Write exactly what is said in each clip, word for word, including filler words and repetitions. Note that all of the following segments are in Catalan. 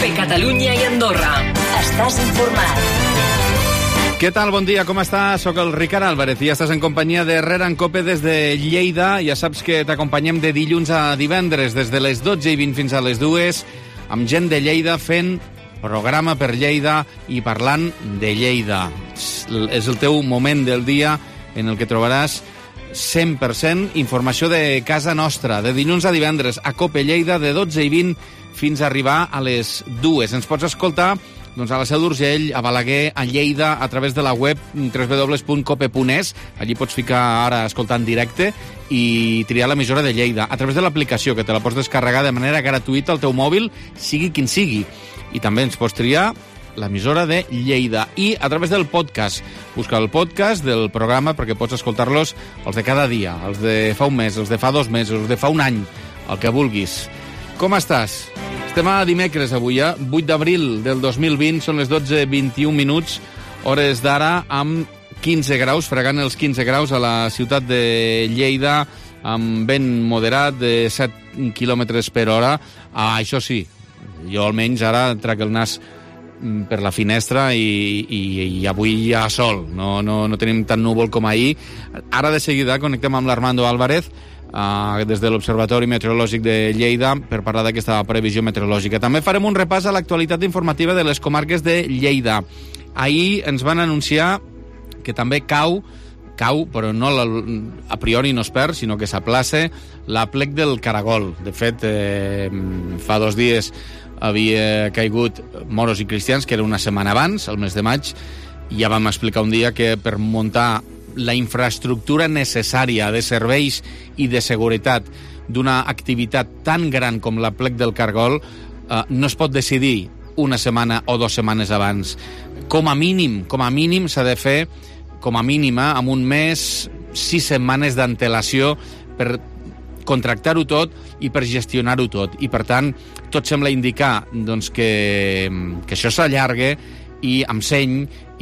Cope Catalunya i Andorra. Estàs informat. Què tal? Bon dia, com estàs? Soc el Ricard Álvarez i ja estàs en companyia de Herrera en Cope des de Lleida. Ja saps que t'acompanyem de dilluns a divendres, des de les dotze i vint fins a les dues, amb gent de Lleida fent programa per Lleida i parlant de Lleida. És el teu moment del dia en el que trobaràs cent per cent informació de casa nostra, de dilluns a divendres, a Cope Lleida, de dotze i vint fins a arribar a les dues. Ens pots escoltar doncs, a la Seu d'Urgell, a Balaguer, a Lleida, a través de la web w w w punt cope punt es. Allí pots ficar ara escoltar en directe i triar l'emissora de Lleida. A través de l'aplicació, que te la pots descarregar de manera gratuïta al teu mòbil, sigui quin sigui. I també ens pots triar l'emissora de Lleida. I a través del podcast. Busca el podcast del programa perquè pots escoltar-los els de cada dia, els de fa un mes, els de fa dos mesos, els de fa un any, el que vulguis. Com estàs? Estem a dimecres avui, eh? vuit d'abril del dos mil vint, són les dotze vint-i-un minuts, hores d'ara, amb quinze graus, fregant els quinze graus a la ciutat de Lleida, amb vent moderat de set quilòmetres per hora. Ah, això sí, jo almenys ara trac el nas per la finestra i, i, i avui hi ha sol, no, no, no tenim tant núvol com ahir. Ara de seguida connectem amb l'Armando Álvarez, Uh, des de l'Observatori Meteorològic de Lleida per parlar d'aquesta previsió meteorològica. També farem un repàs a l'actualitat informativa de les comarques de Lleida. Ahir ens van anunciar que també cau, cau, però no la, a priori no es perd, sinó que s'aplaça la plec del Caragol. De fet, eh, fa dos dies havia caigut Moros i Cristians, que era una setmana abans, el mes de maig, i ja vam explicar un dia que per muntar la infraestructura necessària de serveis i de seguretat d'una activitat tan gran com la plec del Caragol eh, no es pot decidir una setmana o dues setmanes abans. Com a mínim, com a mínim s'ha de fer, com a mínima, amb un mes, sis setmanes d'antelació per contractar-ho tot i per gestionar-ho tot. I, per tant, tot sembla indicar doncs, que, que això s'allarga i amb seny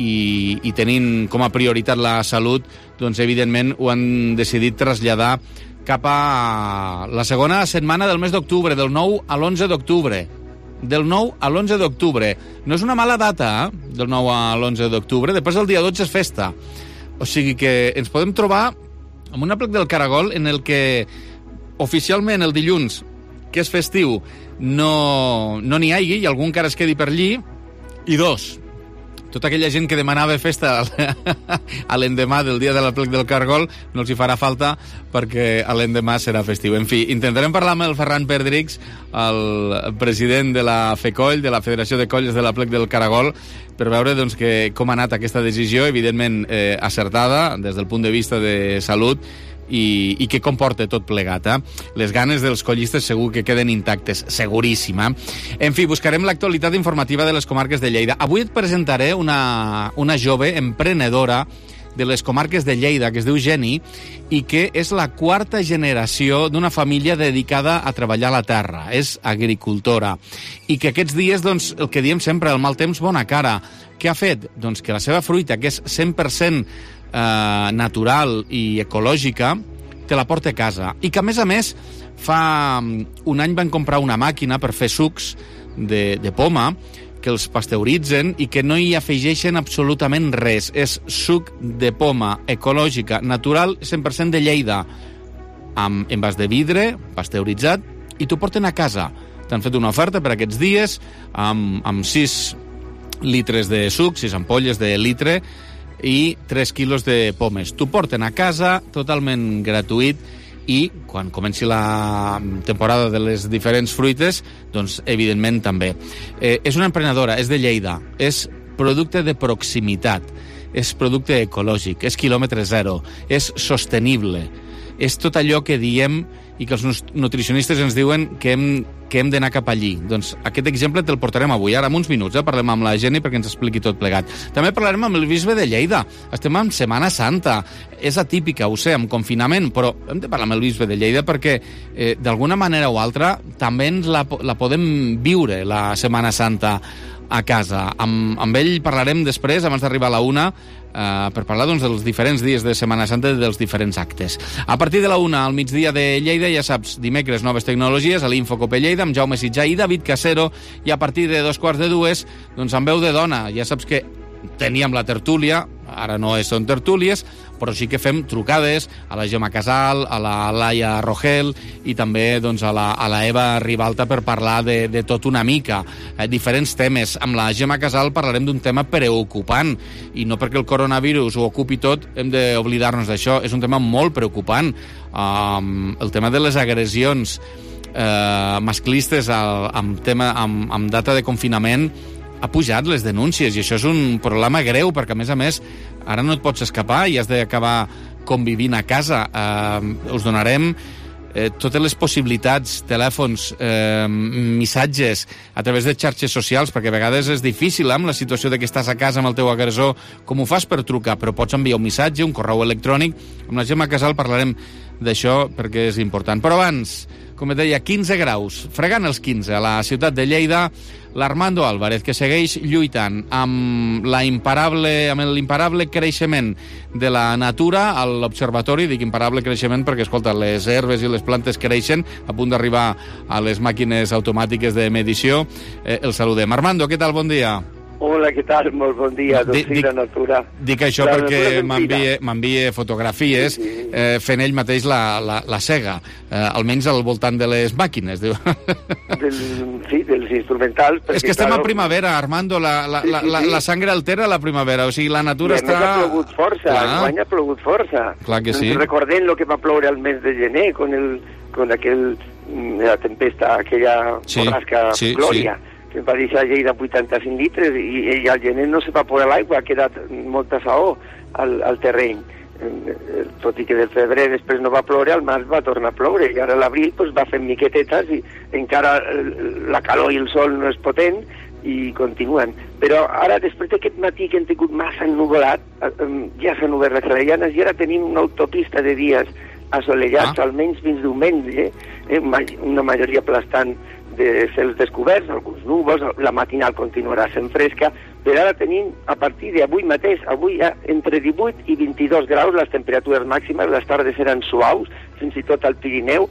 i, i tenint com a prioritat la salut, doncs evidentment ho han decidit traslladar cap a la segona setmana del mes d'octubre, del nou a l'onze d'octubre. Del nou a l'onze d'octubre. No és una mala data, eh? Del nou a l'onze d'octubre. Després el dia dotze és festa. O sigui que ens podem trobar amb una plec del Caragol en el que oficialment el dilluns, que és festiu, no n'hi no hagi, i algú encara es quedi per allí, i dos, tota aquella gent que demanava festa a l'endemà del dia de la plec del Caragol no els hi farà falta perquè a l'endemà serà festiu. En fi, intentarem parlar amb el Ferran Perdrix, el president de la FECOLL, de la Federació de Colles de la plec del Caragol, per veure doncs, que, com ha anat aquesta decisió, evidentment eh, acertada des del punt de vista de salut, i, i què comporta tot plegat. Eh? Les ganes dels collistes segur que queden intactes, seguríssima. En fi, buscarem l'actualitat informativa de les comarques de Lleida. Avui et presentaré una, una jove emprenedora de les comarques de Lleida, que es diu Geni, i que és la quarta generació d'una família dedicada a treballar la terra. És agricultora. I que aquests dies, doncs, el que diem sempre, el mal temps, bona cara. Què ha fet? Doncs que la seva fruita, que és cent per cent Eh, natural i ecològica, te la porta a casa. I que, a més a més, fa un any van comprar una màquina per fer sucs de, de poma, que els pasteuritzen i que no hi afegeixen absolutament res. És suc de poma ecològica, natural, cent per cent de Lleida, amb envàs de vidre, pasteuritzat, i t'ho porten a casa. T'han fet una oferta per aquests dies, amb, amb sis litres de suc, sis ampolles de litre, i tres quilos de pomes. T'ho porten a casa, totalment gratuït, i quan comenci la temporada de les diferents fruites, doncs, evidentment, també. Eh, és una emprenedora, és de Lleida, és producte de proximitat, és producte ecològic, és quilòmetre zero, és sostenible, és tot allò que diem i que els nutricionistes ens diuen que hem, que hem d'anar cap allí. Doncs aquest exemple te'l portarem avui, ara en uns minuts, eh? Parlem amb la Geni perquè ens expliqui tot plegat. També parlarem amb el bisbe de Lleida. Estem en Setmana Santa. És atípica, ho sé, amb confinament, però hem de parlar amb el bisbe de Lleida perquè eh, d'alguna manera o altra també ens la, la podem viure, la Setmana Santa, a casa. Amb, amb ell parlarem després, abans d'arribar a la una, eh, per parlar doncs, dels diferents dies de Setmana Santa i dels diferents actes. A partir de la una, al migdia de Lleida, ja saps, dimecres, noves tecnologies, a l'Infocope Lleida, amb Jaume Sitjà i David Casero, i a partir de dos quarts de dues, doncs amb veu de dona. Ja saps que teníem la tertúlia, ara no són tertúlies, però sí que fem trucades a la Gemma Casal, a la Laia Rogel i també doncs, a, la, a la Eva Ribalta per parlar de, de tot una mica, eh, diferents temes. Amb la Gemma Casal parlarem d'un tema preocupant, i no perquè el coronavirus ho ocupi tot hem d'oblidar-nos d'això, és un tema molt preocupant. Um, el tema de les agressions eh, masclistes al, amb, tema, amb, amb data de confinament ha pujat les denúncies, i això és un problema greu, perquè a més a més ara no et pots escapar i has d'acabar convivint a casa. Eh, us donarem eh, totes les possibilitats, telèfons, eh, missatges a través de xarxes socials, perquè a vegades és difícil amb la situació de que estàs a casa amb el teu agressor, com ho fas per trucar, però pots enviar un missatge, un correu electrònic. Amb la Gemma Casal parlarem d'això perquè és important. Però abans, com et deia, quinze graus, fregant els quinze a la ciutat de Lleida, l'Armando Álvarez, que segueix lluitant amb la imparable, amb l'imparable creixement de la natura a l'observatori. Dic imparable creixement perquè, escolta, les herbes i les plantes creixen a punt d'arribar a les màquines automàtiques de medició. Eh, el saludem. Armando, què tal? Bon dia. Hola, què tal? Molt bon dia. Doncs sí, la natura... Dic això la perquè m'envia fotografies sí, sí. Eh, fent ell mateix la, la, la sega, eh, almenys al voltant de les màquines. Del, sí, dels instrumentals. Perquè, és que estem claro, a primavera, Armando, la, la, sí, sí, la, la, la sangre altera la primavera, o sigui, la natura I està... ha plogut força, enguany ha plogut força. Clar que sí. Recordem el que va ploure al mes de gener, con, el, con aquel, la tempesta, aquella sí, borrasca sí, Glòria. Sí. que va deixar a Lleida vuitanta-cinc litres i, i al gener no s'evapora l'aigua, ha quedat molta saó al, al terreny. Tot i que del febrer després no va ploure, al març va tornar a ploure, i ara a l'abril pues, va fent miquetetes i encara la calor i el sol no és potent i continuen. Però ara, després d'aquest matí que hem tingut massa ennuvolat, ja s'han obert les clarianes i ara tenim una autopista de dies assolellats, ah. almenys fins diumenge, eh, una majoria aplastant de cels descoberts, alguns núvols, la matinal continuarà sent fresca, però ara tenim, a partir d'avui mateix, avui hi ha entre divuit i vint-i-dos graus les temperatures màximes, les tardes seran suaus, fins i tot al Pirineu,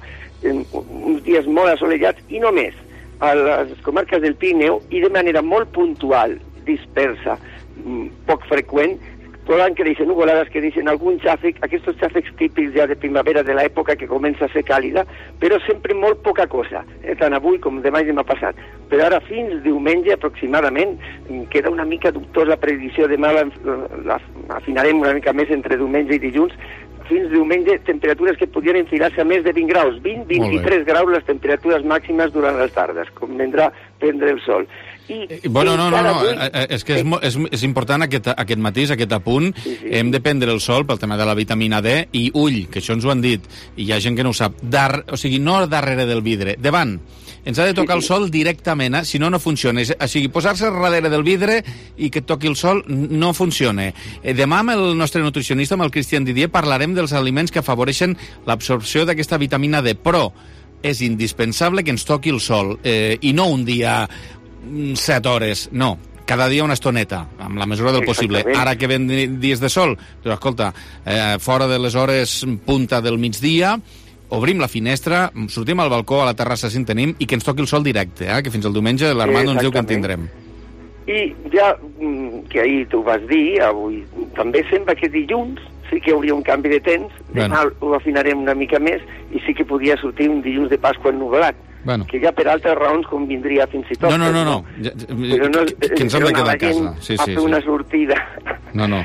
uns dies molt assolellats, i només a les comarques del Pirineu, i de manera molt puntual, dispersa, poc freqüent, poden créixer nuvolades que deixen algun xàfec, aquests xàfecs típics ja de primavera de l'època que comença a ser càlida, però sempre molt poca cosa, eh? tant avui com demà i demà passat. Però ara fins diumenge aproximadament queda una mica dubtosa la predicció, demà l'afinarem una mica més entre diumenge i dilluns, fins diumenge temperatures que podrien enfilar-se a més de vint graus, vint a vint-i-tres graus les temperatures màximes durant les tardes, com vendrà prendre el sol. I, bueno, no, no, no, avui... és que és, és, és important aquest, aquest matís, aquest apunt. Sí, sí. Hem de prendre el sol pel tema de la vitamina D i ull, que això ens ho han dit, i hi ha gent que no ho sap. Dar, o sigui, no darrere del vidre, davant. Ens ha de tocar sí, sí. el sol directament, eh? Si no, no funciona. O sigui, posar-se darrere del vidre i que et toqui el sol no funciona. Eh, demà amb el nostre nutricionista, amb el Cristian Didier, parlarem dels aliments que afavoreixen l'absorció d'aquesta vitamina D, però és indispensable que ens toqui el sol, eh, i no un dia set hores, no, cada dia una estoneta, amb la mesura del possible. Ara que ven dies de sol, però escolta, eh, fora de les hores punta del migdia, obrim la finestra, sortim al balcó, a la terrassa si en tenim, i que ens toqui el sol directe, eh, que fins el diumenge l'Armando ens diu que en tindrem. I ja, que ahir t'ho vas dir, avui també sembla que dilluns sí que hi hauria un canvi de temps, demà bueno. ho afinarem una mica més, i sí que podia sortir un dilluns de Pasqua ennuvolat. Bueno. Que ja per altres raons convindria fins i tot. No, no, no, no. Ja, però no que, que ens hem de quedar a casa. Sí, a sí, fer sí. una sortida. No, no.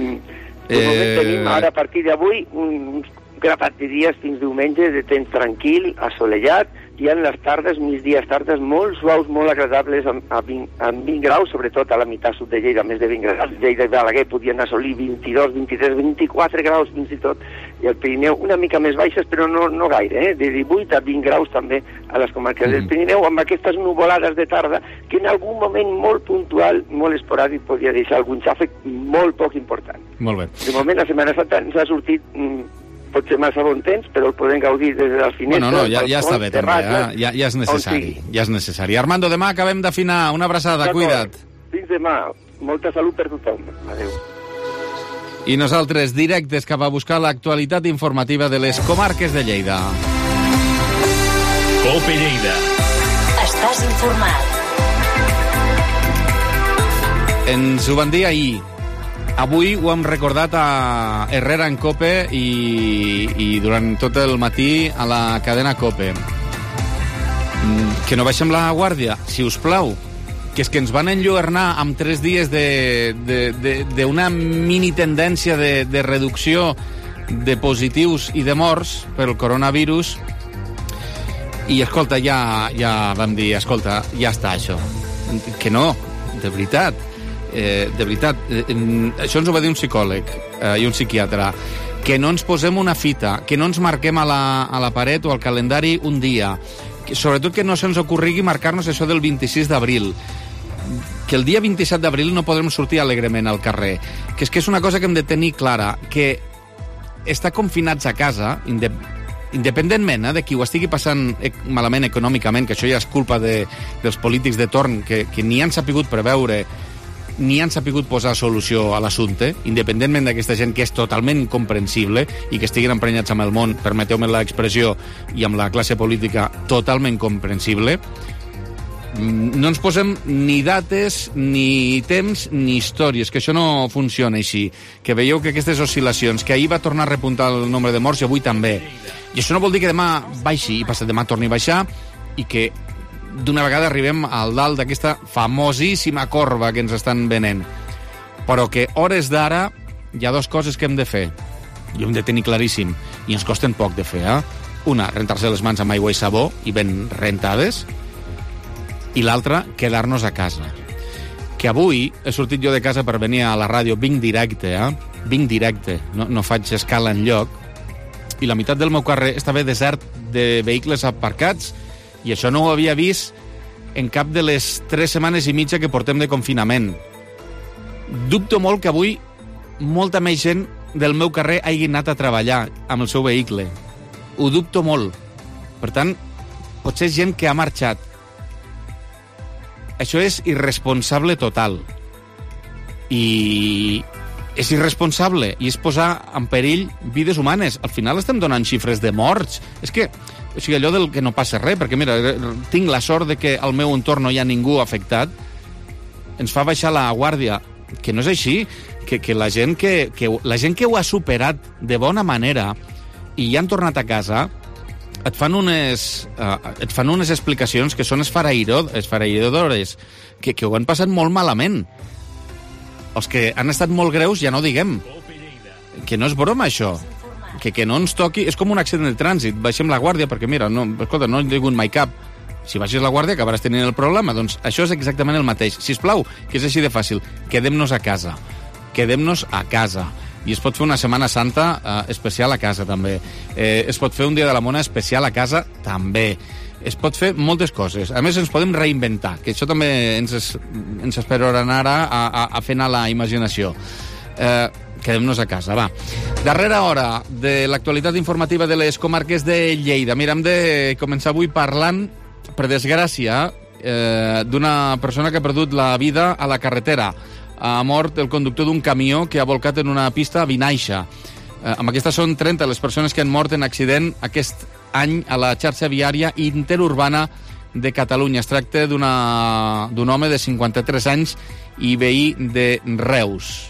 De eh... moment tenim ara, a partir d'avui, un grapat de dies fins diumenge de temps tranquil, assolellat, i en les tardes, migdies tardes, molt suaus, molt agradables, amb, amb vint graus, sobretot a la meitat sud de Lleida, més de vint graus. Lleida i Balaguer podien assolir vint-i-dos, vint-i-tres, vint-i-quatre graus fins i tot, i el Pirineu una mica més baixes, però no, no gaire, eh? de divuit a vint graus també a les comarques mm. del Pirineu, amb aquestes nuvolades de tarda, que en algun moment molt puntual, molt esporàdic, podria deixar algun xàfec molt poc important. Molt bé. De moment, la Setmana Santa ens ha sortit... Mm, pot ser massa bon temps, però el podem gaudir des de les finestres. Bueno, no, ja, ja està bé, també. Ja, ja, ja és necessari. Ja és necessari. Armando, demà acabem d'afinar. Una abraçada, cuida't. Fins demà. Molta salut per tothom. Adéu. I nosaltres directes cap a buscar l'actualitat informativa de les comarques de Lleida. Cope Lleida. Estàs informat. Ens ho van dir ahir. Avui ho hem recordat a Herrera en Cope i, i durant tot el matí a la cadena Cope. Que no baixem la guàrdia, si us plau. Que és que ens van enlluernar amb tres dies d'una mini tendència de, de reducció de positius i de morts pel coronavirus. I, escolta, ja, ja vam dir, escolta, ja està això. Que no, de veritat. Eh, de veritat, eh, això ens ho va dir un psicòleg eh, i un psiquiatre, que no ens posem una fita, que no ens marquem a la, a la paret o al calendari un dia, que, sobretot que no se'ns ocorrigui marcar-nos això del vint-i-sis d'abril, que el dia vint-i-set d'abril no podrem sortir alegrement al carrer, que és que és una cosa que hem de tenir clara, que estar confinats a casa, inde independentment eh, de qui ho estigui passant malament econòmicament, que això ja és culpa de, dels polítics de torn, que, que ni han sapigut preveure ni han sapigut posar solució a l'assumpte, independentment d'aquesta gent que és totalment incomprensible i que estiguin emprenyats amb el món, permeteu-me l'expressió, i amb la classe política totalment comprensible. No ens posem ni dates, ni temps, ni històries, que això no funciona així. Que veieu que aquestes oscil·lacions, que ahir va tornar a repuntar el nombre de morts i avui també. I això no vol dir que demà baixi i passat demà torni a baixar i que d'una vegada arribem al dalt d'aquesta famosíssima corba que ens estan venent. Però que hores d'ara hi ha dues coses que hem de fer i ho hem de tenir claríssim i ens costen poc de fer, eh? Una, rentar-se les mans amb aigua i sabó i ben rentades, i l'altra, quedar-nos a casa. Que avui he sortit jo de casa per venir a la ràdio, vinc directe, eh? Vinc directe, no, no faig escala enlloc, i la meitat del meu carrer estava desert de vehicles aparcats. I això no ho havia vist en cap de les tres setmanes i mitja que portem de confinament. Dubto molt que avui molta més gent del meu carrer hagi anat a treballar amb el seu vehicle. Ho dubto molt. Per tant, potser és gent que ha marxat. Això és irresponsable total. I és irresponsable i és posar en perill vides humanes. Al final estem donant xifres de morts. És que, o sigui, allò del que no passa res, perquè mira, tinc la sort de que al meu entorn no hi ha ningú afectat, ens fa baixar la guàrdia. Que no és així, que, que, la gent que, que la gent que ho ha superat de bona manera i ja han tornat a casa, et fan unes, uh, et fan unes explicacions que són esfereïdores, que, que ho han passat molt malament. Els que han estat molt greus ja no diguem. Que no és broma, això. Que, que no ens toqui... És com un accident de trànsit. Baixem la guàrdia perquè, mira, no, escolta, no he tingut mai cap. Si baixes la guàrdia acabaràs tenint el problema. Doncs això és exactament el mateix. Sisplau, que és així de fàcil. Quedem-nos a casa. Quedem-nos a casa. I es pot fer una Setmana Santa eh, especial a casa, també. Eh, es pot fer un Dia de la Mona especial a casa, també. Es pot fer moltes coses. A més, ens podem reinventar, que això també ens, es, ens esperaran ara a, a, a fer anar la imaginació. Eh, quedem-nos a casa, va. Darrera hora de l'actualitat informativa de les comarques de Lleida. Mira, hem de començar avui parlant, per desgràcia, eh, d'una persona que ha perdut la vida a la carretera. Ha mort el conductor d'un camió que ha volcat en una pista a Vinaixa. Eh, amb aquestes són trenta les persones que han mort en accident aquest any a la xarxa viària interurbana de Catalunya. Es tracta d'un home de cinquanta-tres anys i veí de Reus.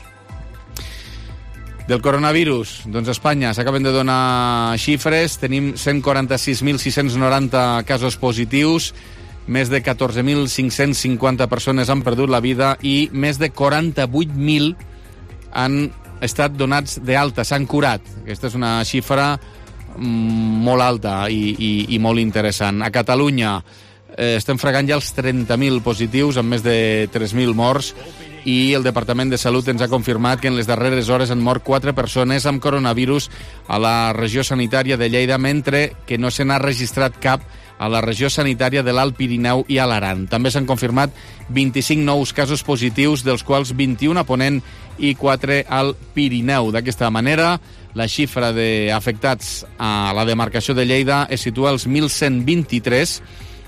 Del coronavirus, doncs a Espanya s'acaben de donar xifres. Tenim cent quaranta-sis mil sis-cents noranta casos positius, més de catorze mil cinc-cents cinquanta persones han perdut la vida i més de quaranta-vuit mil han estat donats d'alta, s'han curat. Aquesta és una xifra molt alta i, i, i molt interessant. A Catalunya eh, estem fregant ja els trenta mil positius amb més de tres mil morts i el Departament de Salut ens ha confirmat que en les darreres hores han mort quatre persones amb coronavirus a la regió sanitària de Lleida, mentre que no se n'ha registrat cap a la regió sanitària de l'Alt Pirineu i a l'Aran. També s'han confirmat vint-i-cinc nous casos positius, dels quals vint-i-un a Ponent i quatre al Pirineu. D'aquesta manera, la xifra d'afectats a la demarcació de Lleida es situa als mil cent vint-i-tres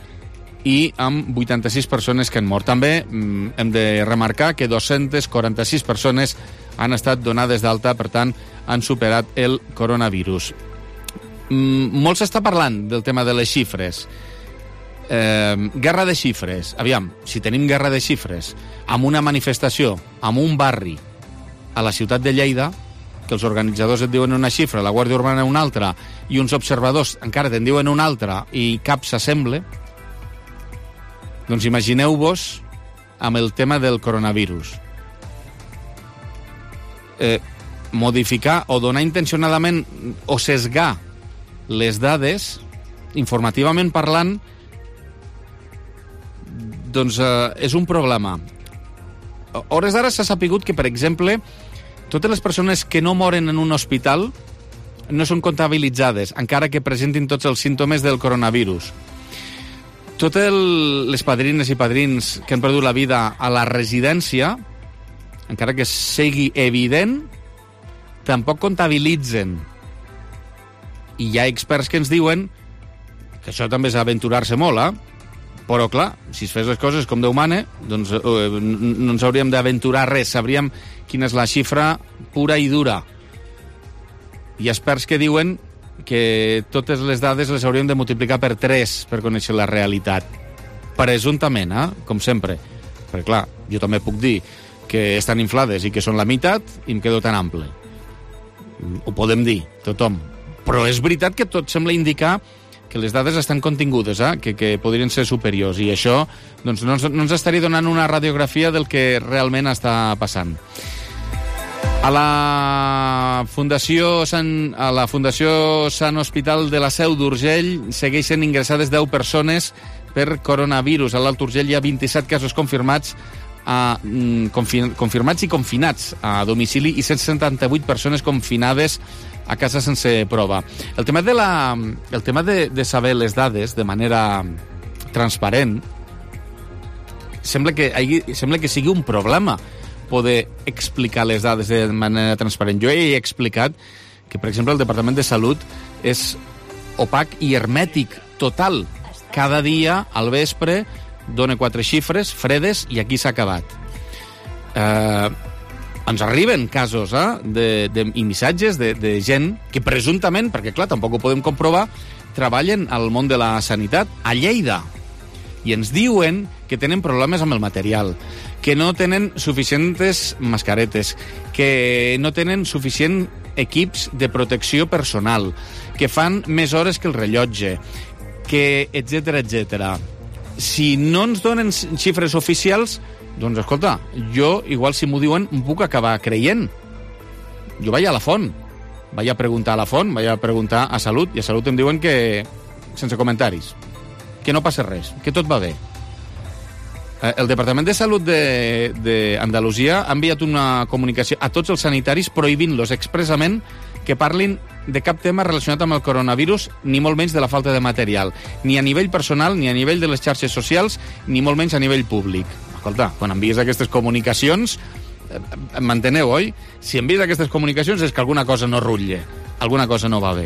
i amb vuitanta-sis persones que han mort. També hem de remarcar que dos-centes quaranta-sis persones han estat donades d'alta, per tant, han superat el coronavirus. Mm, molt s'està parlant del tema de les xifres. Eh, guerra de xifres. Aviam, si tenim guerra de xifres amb una manifestació, amb un barri a la ciutat de Lleida, que els organitzadors et diuen una xifra, la Guàrdia Urbana una altra, i uns observadors encara te'n diuen una altra, i cap s'assembla, doncs imagineu-vos amb el tema del coronavirus. Eh, modificar o donar intencionadament o sesgar les dades, informativament parlant, doncs eh, és un problema. A hores d'ara s'ha sapigut que, per exemple, totes les persones que no moren en un hospital no són comptabilitzades, encara que presentin tots els símptomes del coronavirus. Totes les padrines i padrins que han perdut la vida a la residència, encara que sigui evident, tampoc comptabilitzen. I hi ha experts que ens diuen que això també és aventurar-se molt, eh? Però, clar, si es fes les coses com Déu mana, doncs eh, no ens hauríem d'aventurar res, sabríem quina és la xifra pura i dura. Hi ha experts que diuen que totes les dades les hauríem de multiplicar per tres per conèixer la realitat. Presumptament, eh? Com sempre. Perquè, clar, jo també puc dir que estan inflades i que són la meitat i em quedo tan ample. Ho podem dir, tothom. Però és veritat que tot sembla indicar que les dades estan contingudes, eh? que, que podrien ser superiors, i això doncs, no, ens, no ens estaria donant una radiografia del que realment està passant. A la Fundació Sant, a la Fundació Sant Hospital de la Seu d'Urgell segueixen ingressades deu persones per coronavirus. A l'Alt Urgell hi ha vint-i-set casos confirmats, a, confin, confirmats i confinats a domicili i cent setanta-vuit persones confinades a casa sense prova. El tema de, la, el tema de, de saber les dades de manera transparent sembla que, sembla que sigui un problema poder explicar les dades de manera transparent. Jo he explicat que, per exemple, el Departament de Salut és opac i hermètic total. Cada dia, al vespre, dona quatre xifres fredes i aquí s'ha acabat. Eh... Ens arriben casos eh, de, de, i missatges de, de gent que presumptament, perquè clar, tampoc ho podem comprovar, treballen al món de la sanitat a Lleida. I ens diuen que tenen problemes amb el material, que no tenen suficients mascaretes, que no tenen suficient equips de protecció personal, que fan més hores que el rellotge, que etcètera, etcètera. Si no ens donen xifres oficials, doncs, escolta, jo, igual si m'ho diuen, em puc acabar creient. Jo vaig a la font, vaig a preguntar a la font, vaig a preguntar a Salut, i a Salut em diuen que, sense comentaris, que no passa res, que tot va bé. El Departament de Salut d'Andalusia ha enviat una comunicació a tots els sanitaris prohibint-los expressament que parlin de cap tema relacionat amb el coronavirus, ni molt menys de la falta de material, ni a nivell personal, ni a nivell de les xarxes socials, ni molt menys a nivell públic. Escolta, quan envies aquestes comunicacions, m'enteneu, oi? Si envies aquestes comunicacions és que alguna cosa no rutlla, alguna cosa no va bé.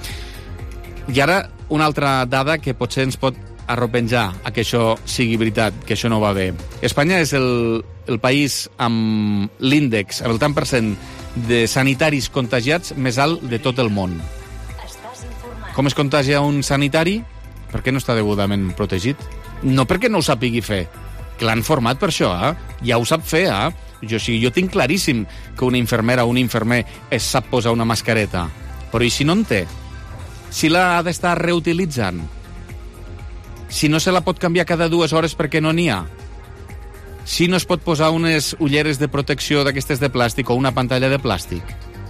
I ara, una altra dada que potser ens pot arropenjar a que això sigui veritat, que això no va bé. Espanya és el, el país amb l'índex, amb el tant per cent de sanitaris contagiats més alt de tot el món. Com es contagia un sanitari? Perquè no està degudament protegit. No perquè no ho sàpigui fer, que l'han format per això, eh? Ja ho sap fer, eh? Jo, o sigui, jo tinc claríssim que una infermera o un infermer es sap posar una mascareta. Però i si no en té? Si l'ha d'estar reutilitzant? Si no se la pot canviar cada dues hores perquè no n'hi ha? Si no es pot posar unes ulleres de protecció d'aquestes de plàstic o una pantalla de plàstic?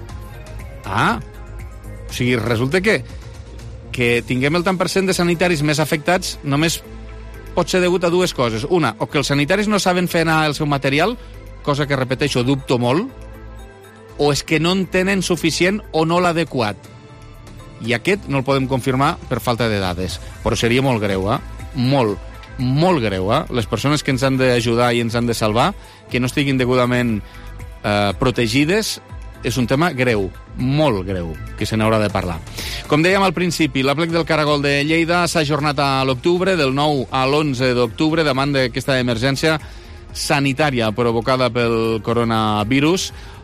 Ah! O sigui, resulta que, que tinguem el tant per cent de sanitaris més afectats només pot ser degut a dues coses. Una, o que els sanitaris no saben fer anar el seu material, cosa que, repeteixo, dubto molt, o és que no en tenen suficient o no l'adequat. I aquest no el podem confirmar per falta de dades. Però seria molt greu, eh? Molt, molt greu, eh? Les persones que ens han d'ajudar i ens han de salvar, que no estiguin degudament eh, protegides, és un tema greu, molt greu, que se n'haurà de parlar. Com dèiem al principi, l'Aplec del Caragol de Lleida s'ha ajornat a l'octubre, del nou a l'onze d'octubre, davant d'aquesta emergència sanitària provocada pel coronavirus.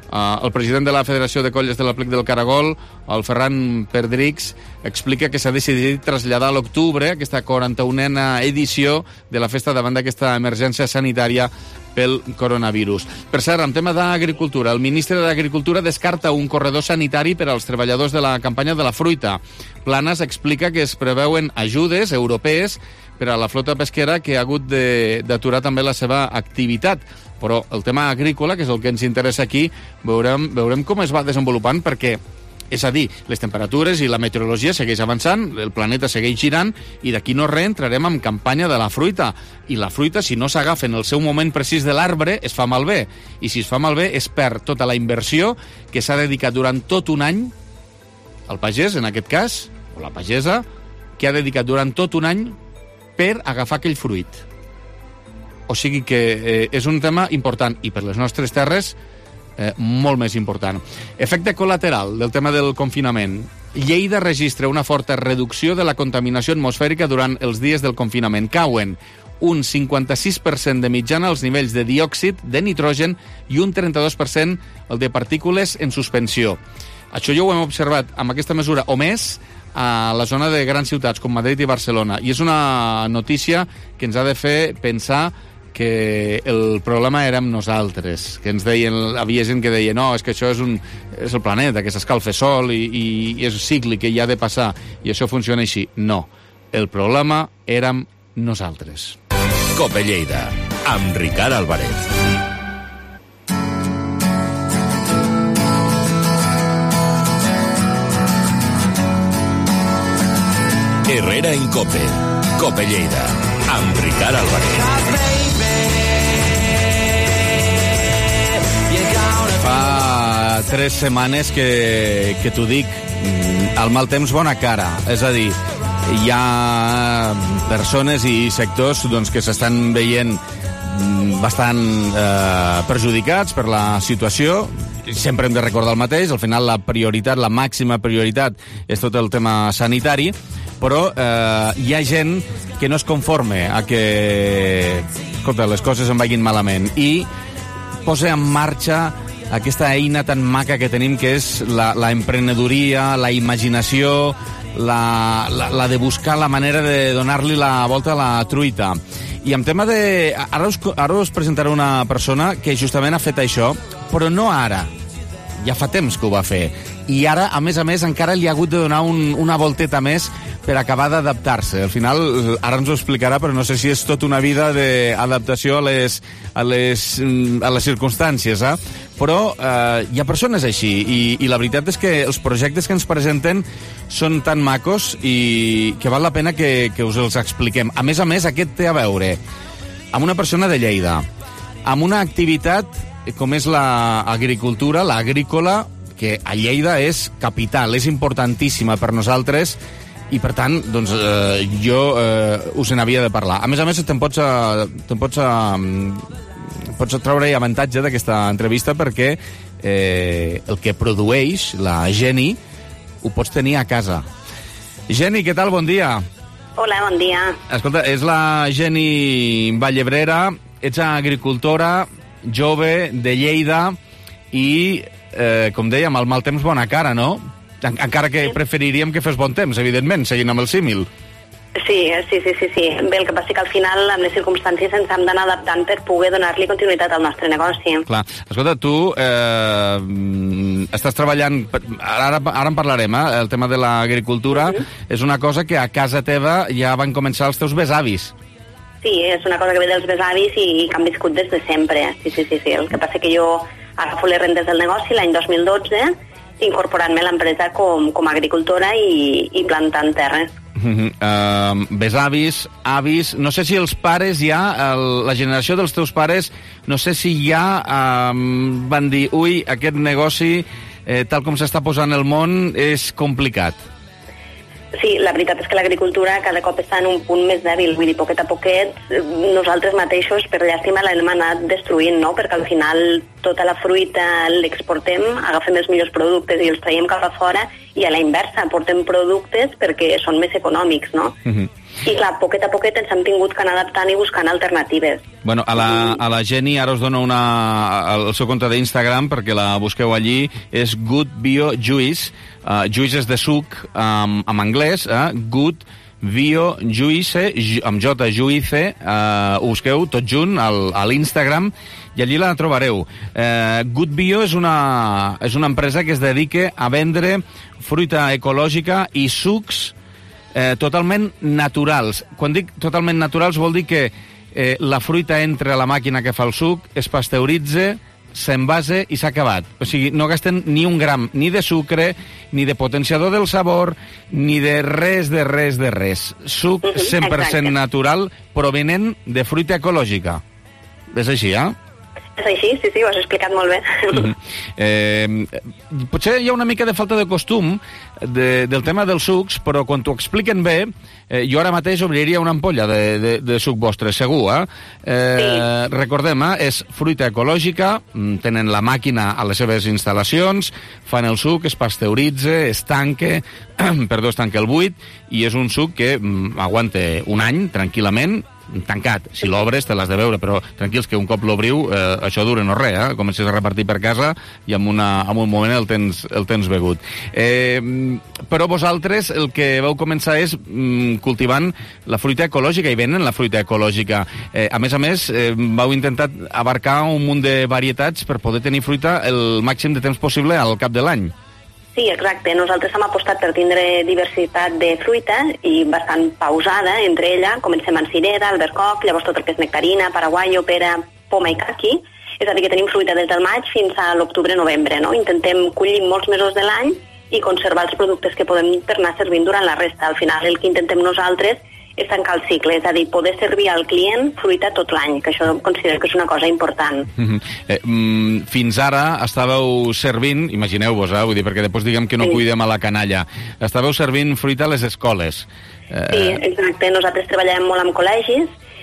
Uh, el president de la Federació de Colles de l'Aplec del Caragol, el Ferran Perdrix, explica que s'ha decidit traslladar a l'octubre aquesta quaranta-unena edició de la festa davant d'aquesta emergència sanitària pel coronavirus. Per cert, en tema d'agricultura, el ministre d'Agricultura descarta un corredor sanitari per als treballadors de la campanya de la fruita. Planas explica que es preveuen ajudes europees per a la flota pesquera que ha hagut d'aturar també la seva activitat. Però el tema agrícola, que és el que ens interessa aquí, veurem, veurem com es va desenvolupant, perquè, és a dir, les temperatures i la meteorologia segueix avançant, el planeta segueix girant, i d'aquí no res entrarem en campanya de la fruita. I la fruita, si no s'agafa en el seu moment precís de l'arbre, es fa malbé. I si es fa malbé, es perd tota la inversió que s'ha dedicat durant tot un any, el pagès, en aquest cas, o la pagesa, que ha dedicat durant tot un any per agafar aquell fruit. O sigui que eh, és un tema important, i per les nostres terres eh, molt més important. Efecte col·lateral del tema del confinament. Lleida registra una forta reducció de la contaminació atmosfèrica durant els dies del confinament. Cauen un cinquanta-sis per cent de mitjana els nivells de diòxid de nitrogen i un trenta-dos per cent el de partícules en suspensió. Això ja ho hem observat amb aquesta mesura o més a la zona de grans ciutats com Madrid i Barcelona. I és una notícia que ens ha de fer pensar que el problema érem nosaltres, que ens deien, havia gent que deia no, és que això és, un, és el planeta, que s'escalfa sol i, i, i és cíclic, que hi ha de passar, i això funciona així. No, el problema érem nosaltres. Cope Lleida, amb Ricard Álvarez. Herrera en Cope. Cope Lleida, amb Ricard Álvarez. Fa tres setmanes que, que t'ho dic, el mal temps bona cara. És a dir, hi ha persones i sectors doncs, que s'estan veient bastant eh, perjudicats per la situació. Sempre hem de recordar el mateix, al final la prioritat, la màxima prioritat és tot el tema sanitari, però eh, hi ha gent que no es conforme a que escolta, les coses en vagin malament i posa en marxa aquesta eina tan maca que tenim, que és la, la emprenedoria, la imaginació, la, la, la de buscar la manera de donar-li la volta a la truita. I en tema de... Ara us, ara us presentaré una persona que justament ha fet això, però no ara. Ja fa temps que ho va fer. I ara, a més a més, encara li ha hagut de donar un, una volteta més per acabar d'adaptar-se. Al final, ara ens ho explicarà, però no sé si és tota una vida d'adaptació a les, a les, a les circumstàncies, eh? Però eh, hi ha persones així, i, i la veritat és que els projectes que ens presenten són tan macos i que val la pena que, que us els expliquem. A més a més, aquest té a veure amb una persona de Lleida, amb una activitat com és l'agricultura, l'agrícola, que a Lleida és capital, és importantíssima per nosaltres, i per tant, doncs, eh, jo eh, us n'havia de parlar. A més a més, te'n pots, te'n pots, pots treure avantatge d'aquesta entrevista perquè eh, el que produeix la Geni ho pots tenir a casa. Geni, què tal? Bon dia. Hola, bon dia. Escolta, és la Geni Vallebrera, ets agricultora, jove, de Lleida, i, eh, com dèiem, el mal temps bona cara, no? Encara que preferiríem que fes bon temps, evidentment, seguint amb el símil. Sí, sí, sí, sí, sí. Bé, el que passa que al final, amb les circumstàncies, ens hem d'anar adaptant per poder donar-li continuïtat al nostre negoci. Clar. Escolta, tu eh, estàs treballant... Ara, ara en parlarem, eh? El tema de l'agricultura uh-huh. és una cosa que a casa teva ja van començar els teus besavis. Sí, és una cosa que ve dels besavis i, i que han viscut des de sempre. Sí, sí, sí, sí. El que passa que jo agafo les rentes del negoci l'any dos mil dotze, incorporant-me a l'empresa com, com a agricultora i, i plantant terres. Uh-huh. Uh, besavis, avis, no sé si els pares ja, el, la generació dels teus pares, no sé si ja um, van dir, ui, aquest negoci, eh, tal com s'està posant el món, és complicat. Sí, la veritat és que l'agricultura cada cop està en un punt més dèbil, vull dir, poquet a poquet, nosaltres mateixos, per llàstima, l'hem anat destruint, no?, perquè al final tota la fruita l'exportem, agafem els millors productes i els traiem cap a fora, i a la inversa, portem productes perquè són més econòmics, no? Uh-huh. I clar, poquet a poquet ens hem tingut que anar adaptant i buscant alternatives. Bueno, a la, a la Jenny ara us dono una, el seu compte d'Instagram perquè la busqueu allí, és Good Bio Juice, uh, Juice és de suc um, en anglès, eh? Good Bio Juice, amb J, Juice, uh, ho busqueu tot junt al, a l'Instagram i allí la trobareu. Uh, Good Bio és una, és una empresa que es dedica a vendre fruita ecològica i sucs eh, totalment naturals. Quan dic totalment naturals vol dir que eh, la fruita entra a la màquina que fa el suc, es pasteuritza, s'envase i s'ha acabat. O sigui, no gasten ni un gram ni de sucre, ni de potenciador del sabor, ni de res, de res, de res. Suc cent per cent natural provenent de fruita ecològica. És així, eh? És així, sí, sí, ho has explicat molt bé. Mm-hmm. eh, potser hi ha una mica de falta de costum de, del tema dels sucs, però quan t'ho expliquen bé, eh, jo ara mateix obriria una ampolla de, de, de suc vostre, segur, eh? eh sí. Recordem, eh, és fruita ecològica, tenen la màquina a les seves instal·lacions, fan el suc, es pasteuritza, es tanca, perdó, es tanca el buit, i és un suc que mm, aguanta un any, tranquil·lament, tancat. Si l'obres te l'has de veure, però tranquils que un cop l'obriu eh, això dura no res, eh? Comences a repartir per casa i en, una, en un moment el tens, el tens begut. Eh, però vosaltres el que vau començar és mm, cultivant la fruita ecològica i venen la fruita ecològica. Eh, a més a més, eh, vau intentar abarcar un munt de varietats per poder tenir fruita el màxim de temps possible al cap de l'any. Sí, exacte. Nosaltres hem apostat per tindre diversitat de fruita i bastant pausada entre ella. Comencem amb cirera, albercoc, llavors tot el que és nectarina, paraguaio, pera, poma i caqui. És a dir, que tenim fruita des del maig fins a l'octubre-novembre, no? Intentem collir molts mesos de l'any i conservar els productes que podem per anar servint durant la resta. Al final el que intentem nosaltres és tancar el cicle, és a dir, poder servir al client fruita tot l'any, que això considero que és una cosa important. Mm-hmm. eh, mm, fins ara estàveu servint, imagineu-vos, eh, vull dir, perquè després diguem que no sí. cuidem a la canalla, estàveu servint fruita a les escoles. Eh... Sí, exacte. Nosaltres treballàvem molt amb col·legis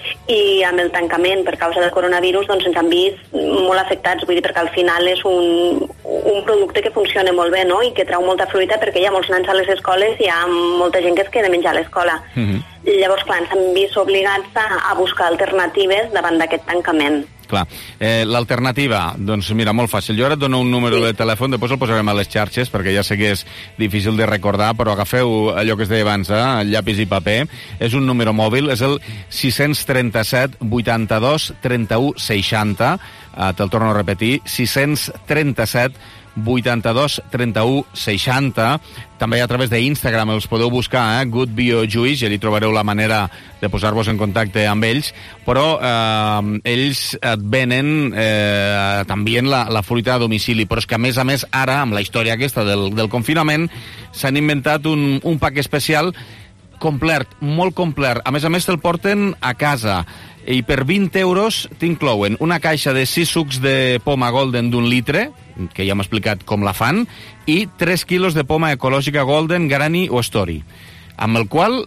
i amb el tancament per causa del coronavirus doncs ens han vist molt afectats, vull dir, perquè al final és un, un producte que funciona molt bé, no?, i que trau molta fruita perquè hi ha molts nens a les escoles i hi ha molta gent que es queda a menjar a l'escola. Mm-hmm. Llavors, clar, ens han vist obligats a, a buscar alternatives davant d'aquest tancament. Clar. Eh, l'alternativa, doncs mira, molt fàcil. Jo ara et dono un número sí. de telèfon, després el posarem a les xarxes, perquè ja sé que és difícil de recordar, però agafeu allò que es deia abans, eh? Llapis i paper. És un número mòbil, és el sis trenta-set vuitanta-dos trenta-u seixanta. Eh, te'l torno a repetir, sis trenta-set vuitanta-dos trenta-u seixanta. També a través d'Instagram els podeu buscar, eh? Good Bio Juice, i allí trobareu la manera de posar-vos en contacte amb ells, però eh, ells et venen eh, també la, la fruita a domicili, però és que a més a més ara, amb la història aquesta del, del confinament, s'han inventat un, un pack especial complet, molt complet. A més a més te'l porten a casa i per vint euros t'inclouen una caixa de sis sucs de poma golden d'un litre, que ja hem explicat com la fan, i tres quilos de poma ecològica golden, Guarani o Story, amb el qual,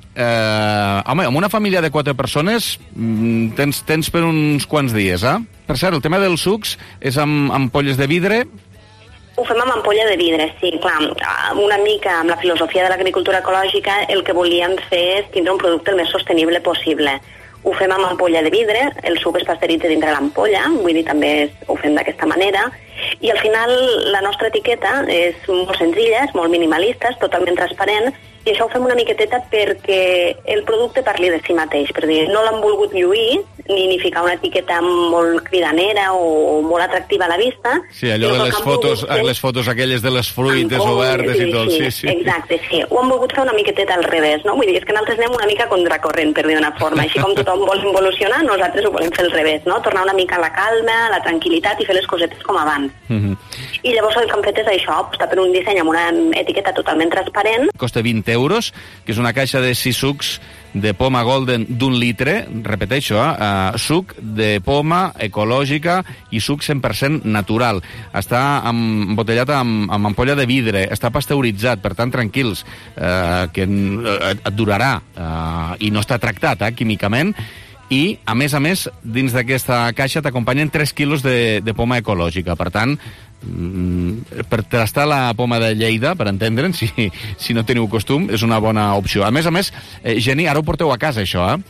eh, home, amb una família de quatre persones tens, tens per uns quants dies, eh? Per cert, el tema dels sucs és amb ampolles de vidre. Ho fem amb ampolla de vidre, sí, clar. Una mica amb la filosofia de l'agricultura ecològica el que volíem fer és tindre un producte el més sostenible possible. Ho fem amb ampolla de vidre, el suc es pasteuritza dintre l'ampolla, vull dir, també ho fem d'aquesta manera, i al final la nostra etiqueta és molt senzilla, és molt minimalista, és totalment transparent, i això ho fem una miqueteta perquè el producte parli de si mateix, per dir, no l'hem volgut lluir, ni, ni ficar una etiqueta molt cridanera o molt atractiva a la vista. Sí, allò de les fotos, fer... les fotos aquelles de les fruites obertes sí, i tot, sí, sí. Exacte, sí. Ho hem volgut fer una miqueteta al revés, no? Vull dir, és que nosaltres anem una mica contracorrent, per dir d'una forma. Així com tothom vol involucionar, nosaltres ho volem fer al revés, no? Tornar una mica a la calma, a la tranquil·litat i fer les cosetes com abans. Mm-hmm. I llavors el que hem fet és això, apostar per un disseny amb una etiqueta totalment transparent. Costa vint euros, que és una caixa de sis sucs de poma golden d'un litre, repeteixo, eh? Uh, suc de poma ecològica i suc cent per cent natural. Està embotellat amb, amb ampolla de vidre, està pasteuritzat, per tant, tranquils, uh, que et, et durarà, uh, i no està tractat, eh, químicament, i, a més a més, dins d'aquesta caixa t'acompanyen tres quilos de, de poma ecològica. Per tant, per tastar la poma de Lleida, per entendre'n, si, si no teniu costum, és una bona opció. A més a més, eh, Jenny, ara ho porteu a casa, això, eh?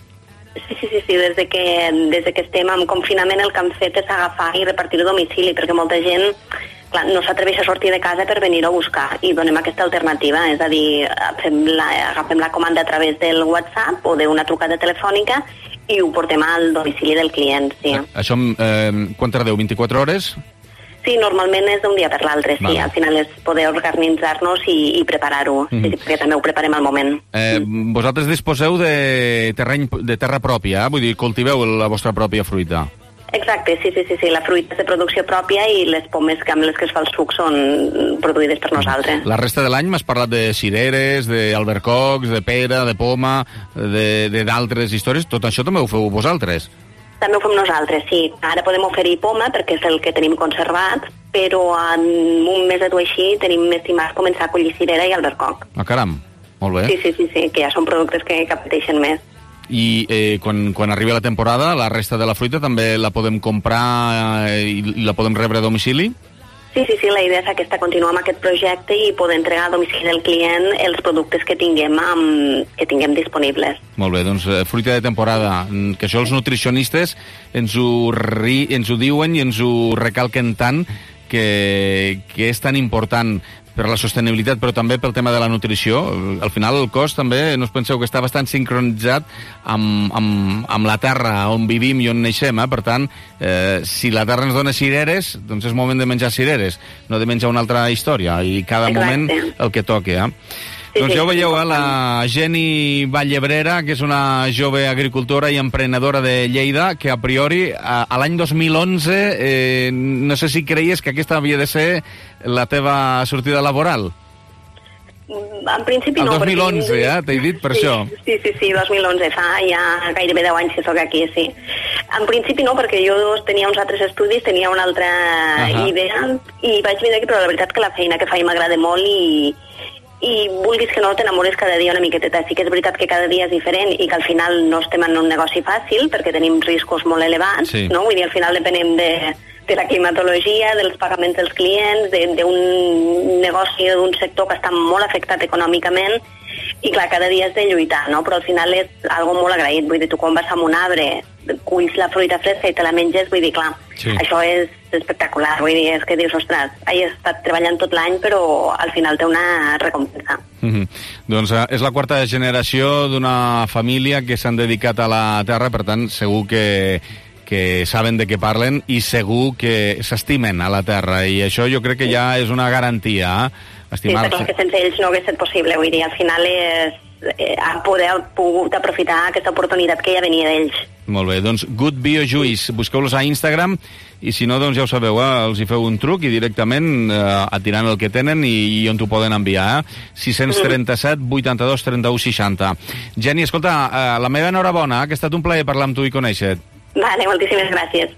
Sí, sí, sí, sí. Des, de que, des de que estem en confinament el que hem fet és agafar i repartir a domicili, perquè molta gent clar, no s'atreveix a sortir de casa per venir a buscar i donem aquesta alternativa, és a dir, fem la, agafem la comanda a través del WhatsApp o d'una trucada telefònica i ho portem al domicili del client, sí. Això, eh, quan tardeu? vint-i-quatre hores? Sí, normalment és d'un dia per l'altre, sí. Vale. Al final és poder organitzar-nos i, i preparar-ho, mm. sí, perquè també ho preparem al moment. Eh, mm. Vosaltres disposeu de terreny de terra pròpia, eh? Vull dir, cultiveu la vostra pròpia fruita. Exacte, sí, sí, sí, sí. La fruita és de producció pròpia i les pomes que amb les que es fa el suc són produïdes per nosaltres. La resta de l'any m'has parlat de cireres, d'albercocs, de pera, de poma, de d'altres històries. Tot això també ho feu vosaltres? També ho fem nosaltres, sí. Ara podem oferir poma perquè és el que tenim conservat, però en un mes o així tenim estimat començar a collir cirera i albercoc. Ah, caram, molt bé. Sí, sí, sí, sí, que ja són productes que, que apeteixen més. I eh, quan, quan arribi la temporada, la resta de la fruita també la podem comprar eh, i la podem rebre a domicili? Sí, sí, sí, la idea és aquesta, continuar amb aquest projecte i poder entregar a domicili del client els productes que tinguem, amb, que tinguem disponibles. Molt bé, doncs eh, fruita de temporada, que això els nutricionistes ens ho, ri, ens ho diuen i ens ho recalquen tant que, que és tan important per la sostenibilitat, però també pel tema de la nutrició. Al final el cos també, no us penseu que està bastant sincronitzat amb, amb, amb la terra on vivim i on neixem, eh? Per tant, eh, si la terra ens dona cireres, doncs és moment de menjar cireres, no de menjar una altra història, i cada Exacte. moment el que toqui, eh? Sí, doncs ja ho veieu, eh? La Jenny Vallebrera, que és una jove agricultora i emprenedora de Lleida, que a priori, a, a l'any dos mil onze, eh, no sé si creies que aquesta havia de ser la teva sortida laboral. En principi no. El dos mil onze, perquè... eh? T'he dit per sí, això. Sí, sí, sí, dos mil onze, fa ja gairebé deu anys que soc aquí, sí. En principi no, perquè jo tenia uns altres estudis, tenia una altra uh-huh. idea, i vaig venir aquí, però la veritat que la feina que faig m'agrada molt i... i vulguis que no, t'enamores cada dia una miqueteta. Sí que és veritat que cada dia és diferent i que al final no estem en un negoci fàcil perquè tenim riscos molt elevats, sí. no? Vull dir, al final depenem de, de la climatologia, dels pagaments dels clients, d'un negoci, d'un sector que està molt afectat econòmicament i clar, cada dia és de lluitar, no? Però al final és algo molt agraït. Vull dir, tu quan vas a un arbre, culls la fruita fresca i te la menges, vull dir, clar, sí. això és espectacular. Vull dir, és que dius, ostres, he estat treballant tot l'any, però al final té una recompensa. Mm-hmm. Doncs eh, és la quarta generació d'una família que s'han dedicat a la terra, per tant, segur que que saben de què parlen i segur que s'estimen a la terra, i això jo crec que ja és una garantia, eh? Estimar... Sí, però que sense ells no hagués estat possible, vull dir, al final és eh, poder pogut aprofitar aquesta oportunitat que ja venia d'ells. Molt bé, doncs Good Bio Juice, busqueu-los a Instagram i si no, doncs ja ho sabeu, eh? Els hi feu un truc i directament eh, atirant el que tenen i, i on t'ho poden enviar, eh? sis trenta-set, vuitanta-dos, trenta-u, seixanta. Jenny, escolta, eh, la meva enhorabona, que ha estat un plaer parlar amb tu i conèixer-te. Vale, moltíssimes gràcies.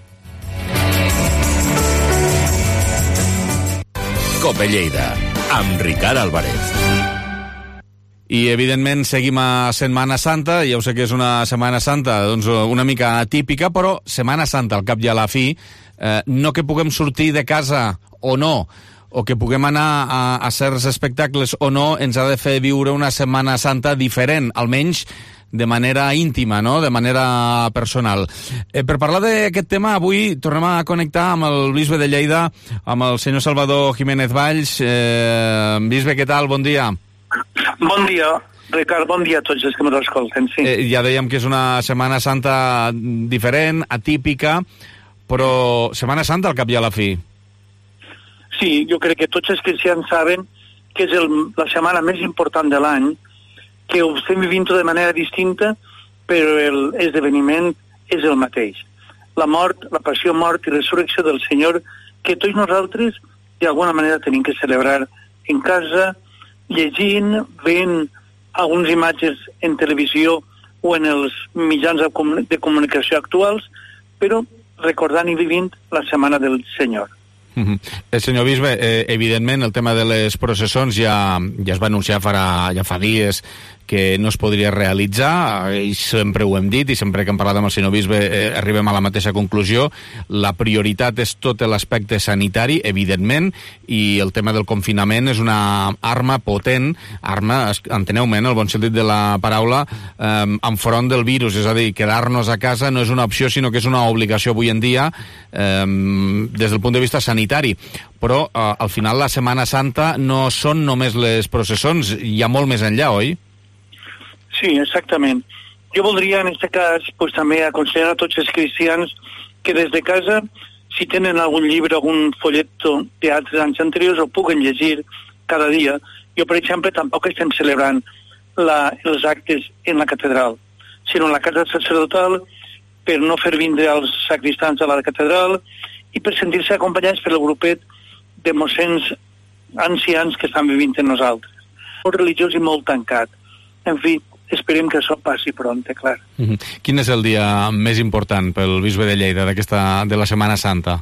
Cope Lleida, amb Ricard Álvarez. I, evidentment, seguim a Setmana Santa. Ja ho sé que és una Setmana Santa doncs, una mica atípica, però Setmana Santa, al cap i a la fi, eh, no que puguem sortir de casa o no, o que puguem anar a, a certs espectacles o no, ens ha de fer viure una Setmana Santa diferent, almenys de manera íntima, no? De manera personal. Eh, per parlar d'aquest tema, avui tornem a connectar amb el bisbe de Lleida, amb el senyor Salvador Jiménez Valls. Eh, bisbe, què tal? Bon dia. Bon dia, Ricard, bon dia a tots els que m'escolten, sí. Eh, ja dèiem que és una Setmana Santa diferent, atípica, però Setmana Santa al cap i a la fi. Sí, jo crec que tots els cristians saben que és el, la setmana més important de l'any, que ho estem vivint de manera distinta, però l'esdeveniment és el mateix. La mort, la passió, mort i resurrecció del Senyor, que tots nosaltres d'alguna manera tenim que celebrar en casa, llegint, veient algunes imatges en televisió o en els mitjans de comunicació actuals, però recordant i vivint la setmana del Senyor. Uh-huh. El senyor bisbe, eh, evidentment el tema de les processons ja, ja es va anunciar farà, ja fa dies que no es podria realitzar, i sempre ho hem dit, i sempre que hem parlat amb el senyor bisbe eh, arribem a la mateixa conclusió. La prioritat és tot l'aspecte sanitari, evidentment, i el tema del confinament és una arma potent, arma, enteneu-me, en el bon sentit de la paraula, eh, enfront del virus, és a dir, quedar-nos a casa no és una opció, sinó que és una obligació avui en dia eh, des del punt de vista sanitari. Però eh, al final la Setmana Santa no són només les processons, hi ha molt més enllà, oi? Sí, exactament. Jo voldria, en aquest cas, pues, també aconsellar a tots els cristians que des de casa, si tenen algun llibre, algun folleto d'altres anys anteriors, ho puguen llegir cada dia. Jo, per exemple, tampoc estem celebrant la, els actes en la catedral, sinó en la casa sacerdotal, per no fer vindre els sacristans a la catedral i per sentir-se acompanyats per el grupet de mossens ancians que estan vivint en nosaltres. Molt religiós i molt tancat. En fi, esperem que això passi prompte, clar. Mm-hmm. Quin és el dia més important pel bisbe de Lleida d'aquesta de la Setmana Santa?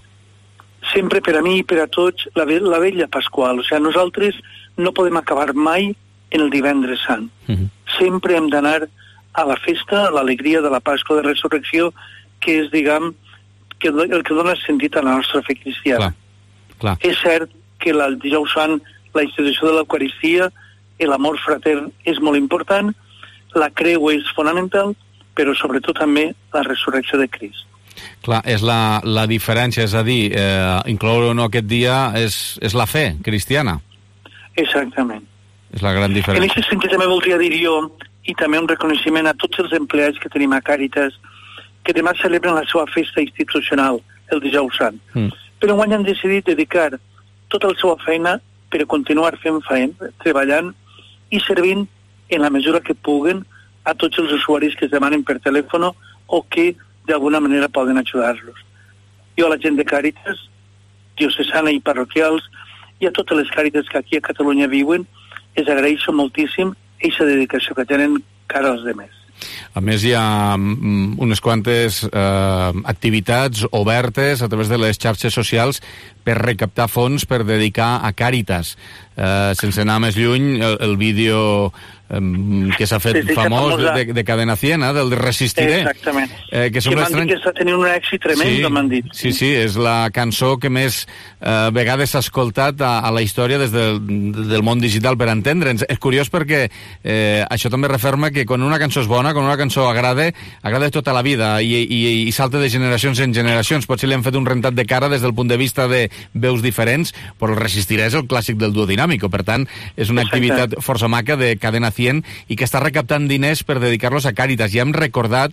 Sempre per a mi i per a tots la, la vella Pasqual. O sigui, nosaltres no podem acabar mai en el divendres sant. Mm-hmm. Sempre hem d'anar a la festa, a l'alegria de la Pasqua de Resurrecció, que és, diguem, que el que dona sentit a la nostra fe cristiana. Clar, clar. És cert que el dijous sant, la institució de l'Eucaristia, l'amor fratern és molt important, la creu és fonamental, però sobretot també la resurrecció de Crist. Clar, és la, la diferència, és a dir, eh, incloure o no aquest dia és, és la fe cristiana. Exactament. És la gran diferència. En aquest sentit també voldria dir jo, i també un reconeixement a tots els empleats que tenim a Càritas, que demà celebren la seva festa institucional, el dijous sant. Mm. Però enguany han decidit dedicar tota la seva feina per continuar fent feina, treballant i servint en la mesura que puguen a tots els usuaris que es demanen per telèfon o que d'alguna manera poden ajudar-los. Jo a la gent de Càritas, diocesana i parroquials, i a totes les Càritas que aquí a Catalunya viuen, els agraeixo moltíssim aquesta dedicació que tenen cara als demés. A més, hi ha mm, unes quantes eh, activitats obertes a través de les xarxes socials per recaptar fons per dedicar a Càritas. Eh, sense anar més lluny, el, el vídeo eh, que s'ha fet sí, sí, famós de, de, de Cadena cien, eh, del Resistiré. Exactament. Eh, que que m'han estrany... dit que està tenint un èxit tremend, sí, m'han dit. Sí, sí, és la cançó que més eh, vegades s'ha escoltat a, a la història des del, del món digital, per entendre'ns. És curiós perquè eh, això també referma que quan una cançó és bona, quan una cançó agrada, agrada tota la vida i, i, i salta de generacions en generacions. Potser li han fet un rentat de cara des del punt de vista de veus diferents, però el Resistiré és el clàssic del duo dinàmico. Per tant, és una activitat força maca de Cadena cien i que està recaptant diners per dedicar-los a Càritas. Ja hem recordat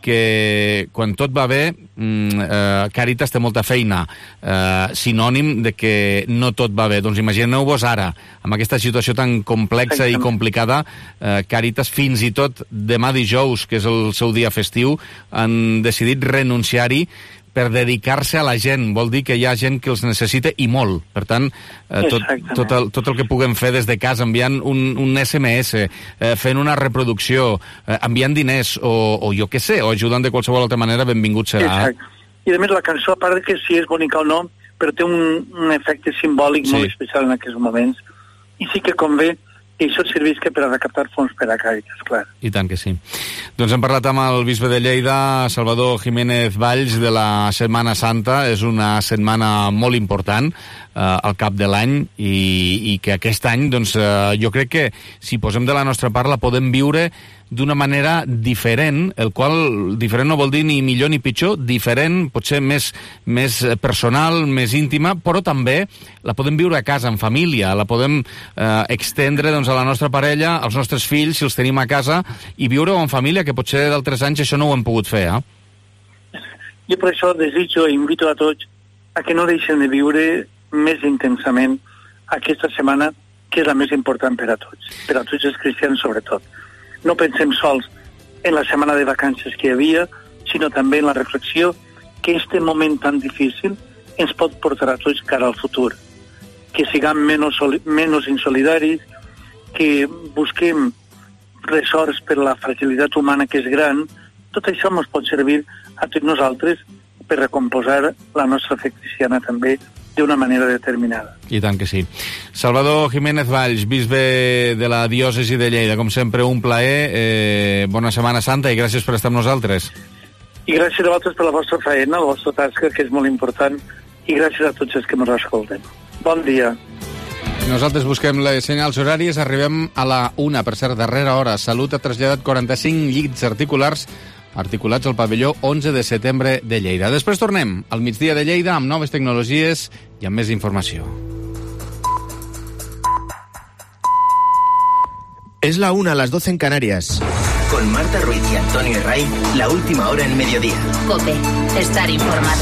que quan tot va bé, eh, Càritas té molta feina, eh, sinònim de que no tot va bé. Doncs imagineu-vos ara, amb aquesta situació tan complexa i complicada, eh, Càritas fins i tot demà dijous, que és el seu dia festiu, han decidit renunciar-hi per dedicar-se a la gent. Vol dir que hi ha gent que els necessita i molt. Per tant, eh, tot, tot, el, tot el que puguem fer des de casa, enviant un, un esse eme esse, eh, fent una reproducció, eh, enviant diners, o, o jo què sé, o ajudant de qualsevol altra manera, benvingut serà. Exacte. I a més la cançó, a part de que si és bonica o no, però té un, un efecte simbòlic sí. molt especial en aquests moments. I sí que convé i això serveix que per a recaptar fons per a Càritas, clar. I tant que sí. Doncs hem parlat amb el bisbe de Lleida, Salvador Jiménez Valls, de la Setmana Santa. És una setmana molt important eh, al cap de l'any i, i que aquest any, doncs, eh, jo crec que si posem de la nostra part la podem viure d'una manera diferent, el qual diferent no vol dir ni millor ni pitjor, diferent, potser més, més personal, més íntima, però també la podem viure a casa, en família, la podem eh, extendre doncs, a la nostra parella, als nostres fills, si els tenim a casa, i viure-ho en família, que potser d'altres anys això no ho hem pogut fer, eh? Jo per això desitjo i invito a tots a que no deixen de viure més intensament aquesta setmana, que és la més important per a tots, per a tots els cristians sobretot. No pensem sols en la setmana de vacances que hi havia, sinó també en la reflexió que este moment tan difícil ens pot portar a tots cara al futur. Que siguem menys, menys insolidaris, que busquem ressorts per la fragilitat humana que és gran. Tot això ens pot servir a tots nosaltres per recomposar la nostra fe cristiana també d'una manera determinada. I tant que sí. Salvador Jiménez Valls, bisbe de la diòcesi de Lleida, com sempre un plaer, eh, bona Setmana Santa i gràcies per estar amb nosaltres. I gràcies a vosaltres per la vostra feina, la vostra tasca, que és molt important, i gràcies a tots els que ens escolten. Bon dia. Nosaltres busquem les senyals horàries, arribem a la una, per cert, darrera hora. Salut ha traslladat quaranta-cinc llits articulars articulats al pavelló onze de setembre de Lleida. Després tornem al migdia de Lleida amb noves tecnologies i amb més informació. Es la una, a las doce en Canarias. Con Marta Ruiz y Antonio Herray, la última hora en mediodía. COPE, estar informado.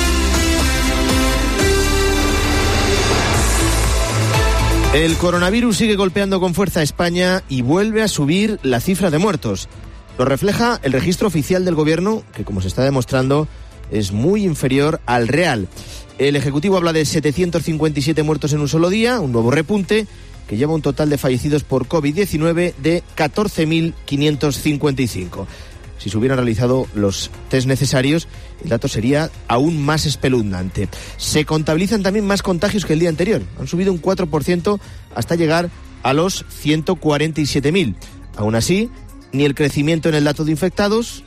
El coronavirus sigue golpeando con fuerza a España y vuelve a subir la cifra de muertos. Lo refleja el registro oficial del gobierno, que como se está demostrando es muy inferior al real. El Ejecutivo habla de setecientos cincuenta y siete muertos en un solo día, un nuevo repunte, que lleva un total de fallecidos por covid diecinueve de catorce mil quinientos cincuenta y cinco. Si se hubieran realizado los test necesarios, el dato sería aún más espeluznante. Se contabilizan también más contagios que el día anterior. Han subido un cuatro por ciento hasta llegar a los ciento cuarenta y siete mil. Aún así, ni el crecimiento en el dato de infectados,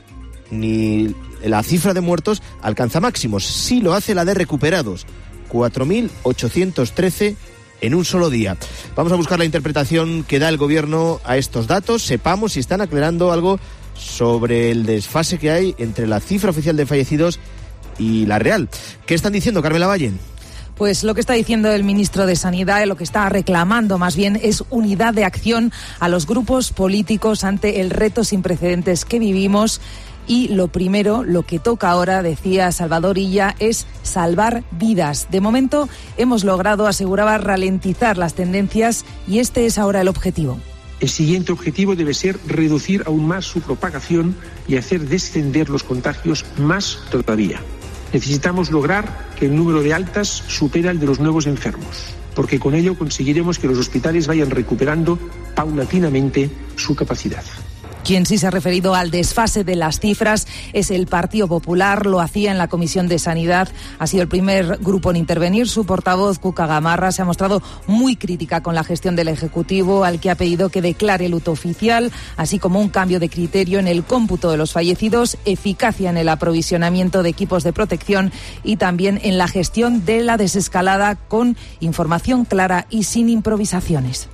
ni la cifra de muertos alcanza máximos. Sí lo hace la de recuperados, cuatro mil ochocientos trece en un solo día. Vamos a buscar la interpretación que da el gobierno a estos datos. Sepamos si están aclarando algo sobre el desfase que hay entre la cifra oficial de fallecidos y la real. ¿Qué están diciendo, Carmela Valle? Pues lo que está diciendo el ministro de Sanidad, lo que está reclamando más bien, es unidad de acción a los grupos políticos ante el reto sin precedentes que vivimos. Y lo primero, lo que toca ahora, decía Salvador Illa, es salvar vidas. De momento hemos logrado, aseguraba, ralentizar las tendencias y este es ahora el objetivo. El siguiente objetivo debe ser reducir aún más su propagación y hacer descender los contagios más todavía. Necesitamos lograr que el número de altas supera el de los nuevos enfermos, porque con ello conseguiremos que los hospitales vayan recuperando paulatinamente su capacidad. Quien sí se ha referido al desfase de las cifras es el Partido Popular. Lo hacía en la Comisión de Sanidad. Ha sido el primer grupo en intervenir. Su portavoz, Cuca Gamarra, se ha mostrado muy crítica con la gestión del Ejecutivo, al que ha pedido que declare luto oficial, así como un cambio de criterio en el cómputo de los fallecidos, eficacia en el aprovisionamiento de equipos de protección y también en la gestión de la desescalada con información clara y sin improvisaciones.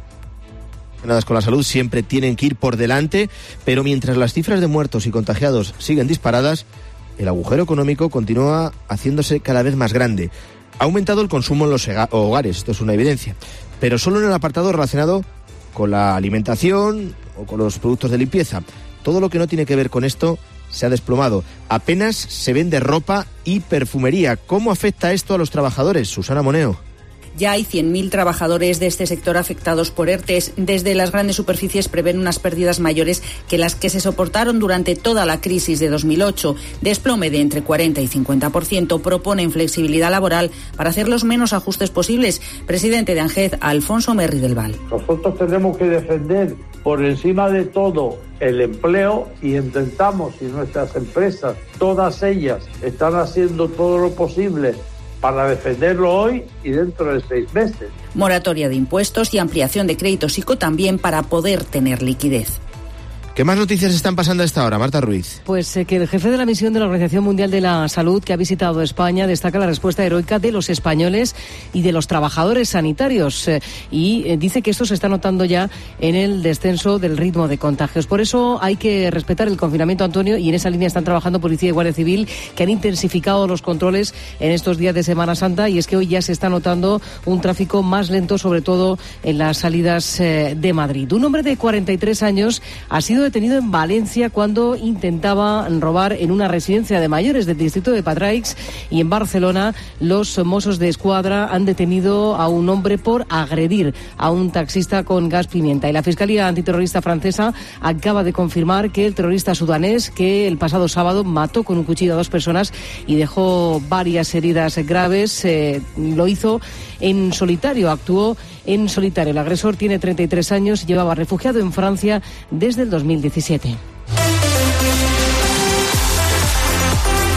Con la salud siempre tienen que ir por delante, pero mientras las cifras de muertos y contagiados siguen disparadas, el agujero económico continúa haciéndose cada vez más grande. Ha aumentado el consumo en los hogares, esto es una evidencia, pero solo en el apartado relacionado con la alimentación o con los productos de limpieza. Todo lo que no tiene que ver con esto se ha desplomado. Apenas se vende ropa y perfumería. ¿Cómo afecta esto a los trabajadores? Susana Moneo. Ya hay cien mil trabajadores de este sector afectados por ERTES. Desde las grandes superficies prevén unas pérdidas mayores que las que se soportaron durante toda la crisis de dos mil ocho. Desplome de entre cuarenta y cincuenta por ciento. Proponen flexibilidad laboral para hacer los menos ajustes posibles. Presidente de ANGED, Alfonso Merri del Val. Nosotros tenemos que defender por encima de todo el empleo y intentamos, y nuestras empresas, todas ellas, están haciendo todo lo posible para defenderlo hoy y dentro de seis meses. Moratoria de impuestos y ampliación de créditos ICO también para poder tener liquidez. ¿Qué más noticias están pasando a esta hora, Marta Ruiz? Pues eh, que el jefe de la misión de la Organización Mundial de la Salud, que ha visitado España, destaca la respuesta heroica de los españoles y de los trabajadores sanitarios eh, y eh, dice que esto se está notando ya en el descenso del ritmo de contagios. Por eso hay que respetar el confinamiento, Antonio, y en esa línea están trabajando Policía y Guardia Civil, que han intensificado los controles en estos días de Semana Santa, y es que hoy ya se está notando un tráfico más lento, sobre todo en las salidas eh, de Madrid. Un hombre de cuarenta y tres años ha sido detenido en Valencia cuando intentaba robar en una residencia de mayores del distrito de Patraix, y en Barcelona los Mossos de Escuadra han detenido a un hombre por agredir a un taxista con gas pimienta. Y la Fiscalía Antiterrorista francesa acaba de confirmar que el terrorista sudanés, que el pasado sábado mató con un cuchillo a dos personas y dejó varias heridas graves, eh, lo hizo en solitario, actuó en solitario. El agresor tiene treinta y tres años y llevaba refugiado en Francia desde el dos mil diecisiete.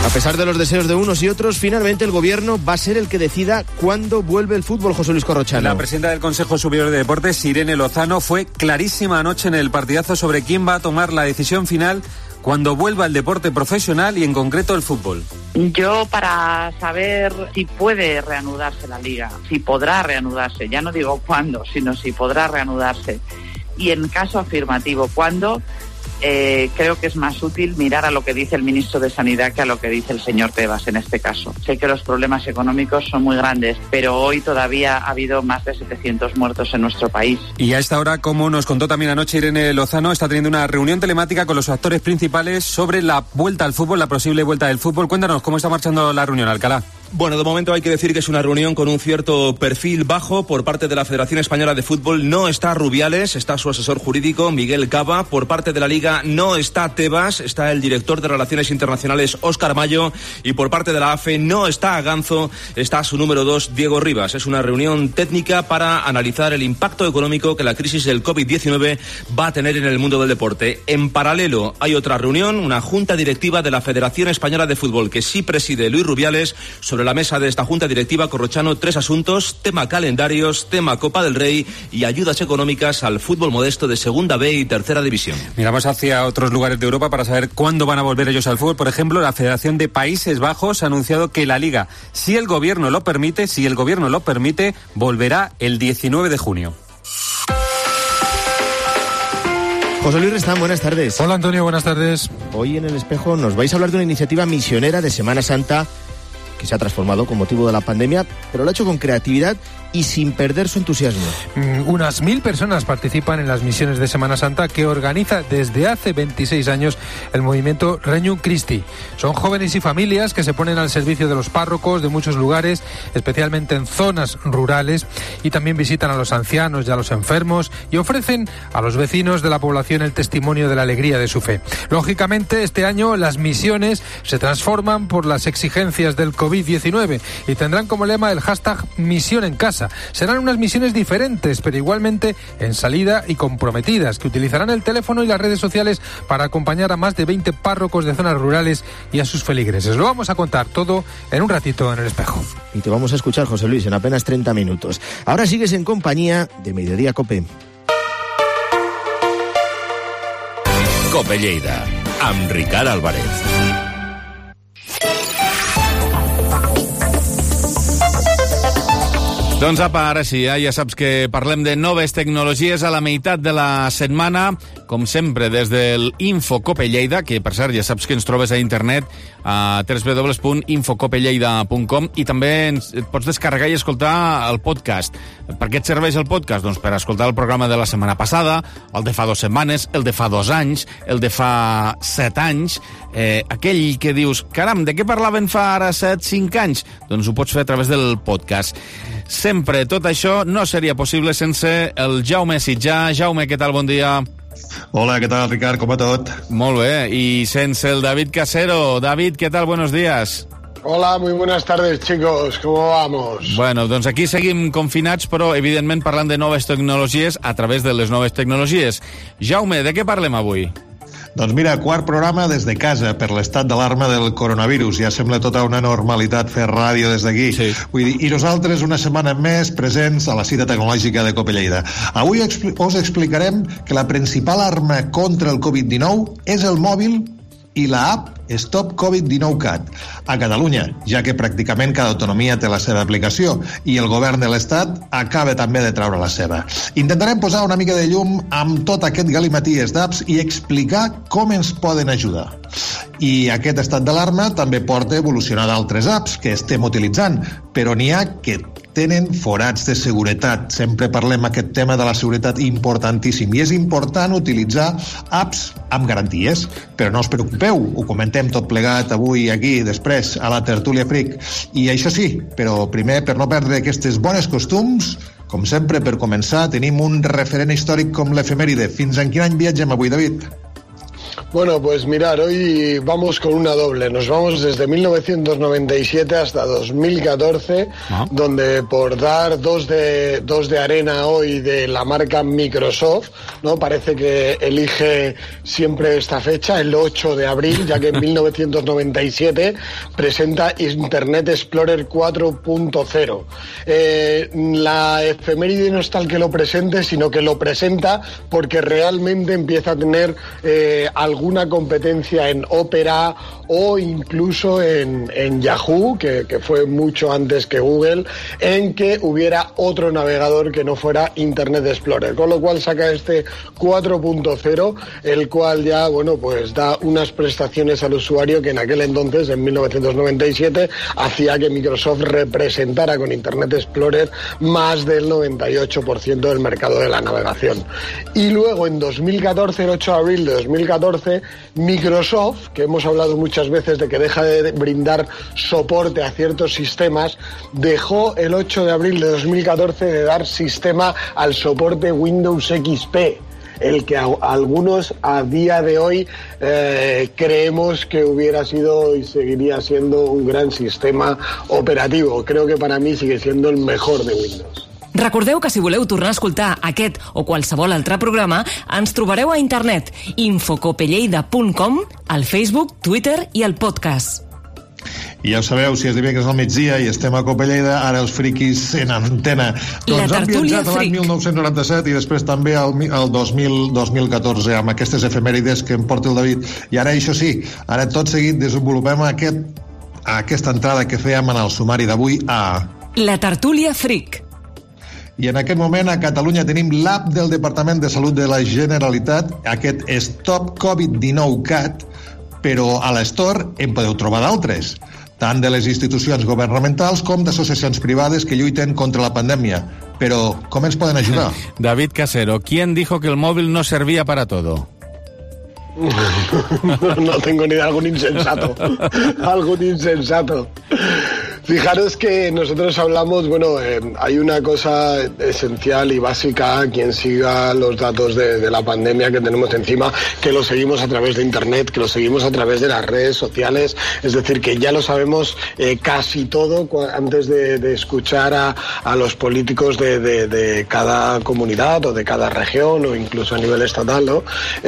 A pesar de los deseos de unos y otros, finalmente el gobierno va a ser el que decida cuándo vuelve el fútbol, José Luis Corrochano. La presidenta del Consejo Superior de Deportes, Irene Lozano, fue clarísima anoche en el partidazo sobre quién va a tomar la decisión final cuando vuelva el deporte profesional y en concreto el fútbol. Yo, para saber si puede reanudarse la liga, si podrá reanudarse, ya no digo cuándo, sino si podrá reanudarse, y en caso afirmativo cuándo, Eh, creo que es más útil mirar a lo que dice el ministro de Sanidad que a lo que dice el señor Tebas en este caso. Sé que los problemas económicos son muy grandes, pero hoy todavía ha habido más de setecientos muertos en nuestro país. Y a esta hora, como nos contó también anoche Irene Lozano, está teniendo una reunión telemática con los actores principales sobre la vuelta al fútbol, la posible vuelta del fútbol. Cuéntanos, ¿cómo está marchando la reunión, Alcalá? Bueno, de momento hay que decir que es una reunión con un cierto perfil bajo por parte de la Federación Española de Fútbol. No está Rubiales, está su asesor jurídico, Miguel Cava. Por parte de la Liga no está Tebas, está el director de Relaciones Internacionales, Óscar Mayo. Y por parte de la A F E no está Aganzo, está su número dos, Diego Rivas. Es una reunión técnica para analizar el impacto económico que la crisis del covid diecinueve va a tener en el mundo del deporte. En paralelo hay otra reunión, una junta directiva de la Federación Española de Fútbol que sí preside Luis Rubiales. Sobre la mesa de esta junta directiva, Corrochano, tres asuntos: tema calendarios, tema Copa del Rey y ayudas económicas al fútbol modesto de Segunda B y Tercera División. Miramos hacia otros lugares de Europa para saber cuándo van a volver ellos al fútbol. Por ejemplo, la Federación de Países Bajos ha anunciado que la Liga, si el gobierno lo permite, si el gobierno lo permite, volverá el diecinueve de junio. José Luis Restán, buenas tardes. Hola Antonio, buenas tardes. Hoy en El Espejo nos vais a hablar de una iniciativa misionera de Semana Santa que se ha transformado con motivo de la pandemia, pero lo ha hecho con creatividad y sin perder su entusiasmo. Mm, unas mil personas participan en las misiones de Semana Santa que organiza desde hace veintiséis años el movimiento Regnum Christi. Son jóvenes y familias que se ponen al servicio de los párrocos de muchos lugares, especialmente en zonas rurales, y también visitan a los ancianos y a los enfermos y ofrecen a los vecinos de la población el testimonio de la alegría de su fe. Lógicamente, este año las misiones se transforman por las exigencias del covid diecinueve y tendrán como lema el hashtag Misión en Casa. Serán unas misiones diferentes, pero igualmente en salida y comprometidas, que utilizarán el teléfono y las redes sociales para acompañar a más de veinte párrocos de zonas rurales y a sus feligreses. Lo vamos a contar todo en un ratito en El Espejo. Y te vamos a escuchar, José Luis, en apenas treinta minutos. Ahora sigues en compañía de Mediodía COPE. COPE Lleida, amb Ricard Álvarez. Doncs apa, ara sí, eh? Ja saps que parlem de noves tecnologies a la meitat de la setmana, com sempre, des del Info Cope Lleida, que per cert ja saps que ens trobes a internet a w w w punt infocopelleida punt com, i també ens, et pots descarregar i escoltar el podcast. Per què et serveix el podcast? Doncs per escoltar el programa de la setmana passada, el de fa dues setmanes, el de fa dos anys, el de fa set anys, eh, aquell que dius, caram, de què parlaven fa ara set, cinc anys? Doncs ho pots fer a través del podcast. Sempre tot això no seria possible sense el Jaume Sitjà. Jaume, què tal? Bon dia. Hola, ¿qué tal, Ricard? ¿Cómo va tot? Molt bé. I sense el David Casero. David, ¿qué tal? Buenos días. Hola, muy buenas tardes, chicos. ¿Cómo vamos? Bueno, doncs aquí seguim confinats, però evidentment parlant de noves tecnologies a través de les noves tecnologies. Jaume, de què parlem avui? Doncs mira, quart programa des de casa per l'estat d'alarma del coronavirus. Ja sembla tota una normalitat fer ràdio des d'aquí. Sí. Vull dir, i nosaltres una setmana més presents a la cita tecnològica de Cope Lleida. Avui expl- us explicarem que la principal arma contra el covid dinou és el mòbil i la app Stop covid dinou cat a Catalunya, ja que pràcticament cada autonomia té la seva aplicació i el govern de l'Estat acaba també de treure la seva. Intentarem posar una mica de llum amb tot aquest galimaties d'apps i explicar com ens poden ajudar. I aquest estat d'alarma també porta a evolucionar d'altres apps que estem utilitzant, però n'hi ha que tenen forats de seguretat. Sempre parlem aquest tema de la seguretat importantíssim i és important utilitzar apps amb garanties, però no us preocupeu, ho comentem tot plegat avui aquí, després, a la tertúlia Fric. I això sí, però primer, per no perdre aquestes bones costums, com sempre, per començar, tenim un referent històric com l'efemèride. Fins en quin any viatgem avui, David? Bueno, pues mirar, hoy vamos con una doble. Nos vamos desde mil novecientos noventa y siete hasta dos mil catorce, ¿Ah? donde por dar dos de, dos de arena hoy de la marca Microsoft, ¿no? Parece que elige siempre esta fecha, el ocho de abril, ya que en mil novecientos noventa y siete presenta Internet Explorer cuatro punto cero. Eh, la efeméride no es tal que lo presente, sino que lo presenta porque realmente empieza a tener eh, algo una competencia en Opera o incluso en, en Yahoo, que, que fue mucho antes que Google, en que hubiera otro navegador que no fuera Internet Explorer, con lo cual saca este cuatro punto cero, el cual ya, bueno, pues da unas prestaciones al usuario que en aquel entonces, en mil novecientos noventa y siete, hacía que Microsoft representara con Internet Explorer más del noventa y ocho por ciento del mercado de la navegación. Y luego en dos mil catorce, el ocho de abril de dos mil catorce, Microsoft, que hemos hablado muchas veces de que deja de brindar soporte a ciertos sistemas, dejó el ocho de abril de dos mil catorce de dar sistema al soporte Windows X P, el que a, a algunos a día de hoy eh, creemos que hubiera sido y seguiría siendo un gran sistema operativo. Creo que para mí sigue siendo el mejor de Windows. Recordeu que si voleu tornar a escoltar aquest o qualsevol altre programa, ens trobareu a internet infocopelleida punt com, al Facebook, Twitter i al podcast. I ja ho sabeu, si és dimecres al migdia i estem a Copelleida, ara els friquis en antena. Doncs han viatjat a l'any mil nou-cents noranta-set i després també al, al dos mil, dos mil catorze amb aquestes efemèrides que em porta el David. I ara, això sí, ara tot seguit desenvolupem aquest, aquesta entrada que fèiem en el sumari d'avui a... La tertúlia fric. I en aquest moment a Catalunya tenim l'app del Departament de Salut de la Generalitat, aquest Stop Covid dinou Cat, però a l'Store en podeu trobar d'altres, tant de les institucions governamentals com d'associacions privades que lluiten contra la pandèmia. Però com ens poden ajudar? David Casero, ¿quién dijo que el móvil no servía para todo? No tengo ni idea, algún insensato. Algún insensato. Fijaros que nosotros hablamos, bueno, eh, hay una cosa esencial y básica, quien siga los datos de, de la pandemia que tenemos encima, que lo seguimos a través de Internet, que lo seguimos a través de las redes sociales, es decir, que ya lo sabemos eh, casi todo antes de, de escuchar a, a los políticos de, de, de cada comunidad o de cada región o incluso a nivel estatal, ¿no?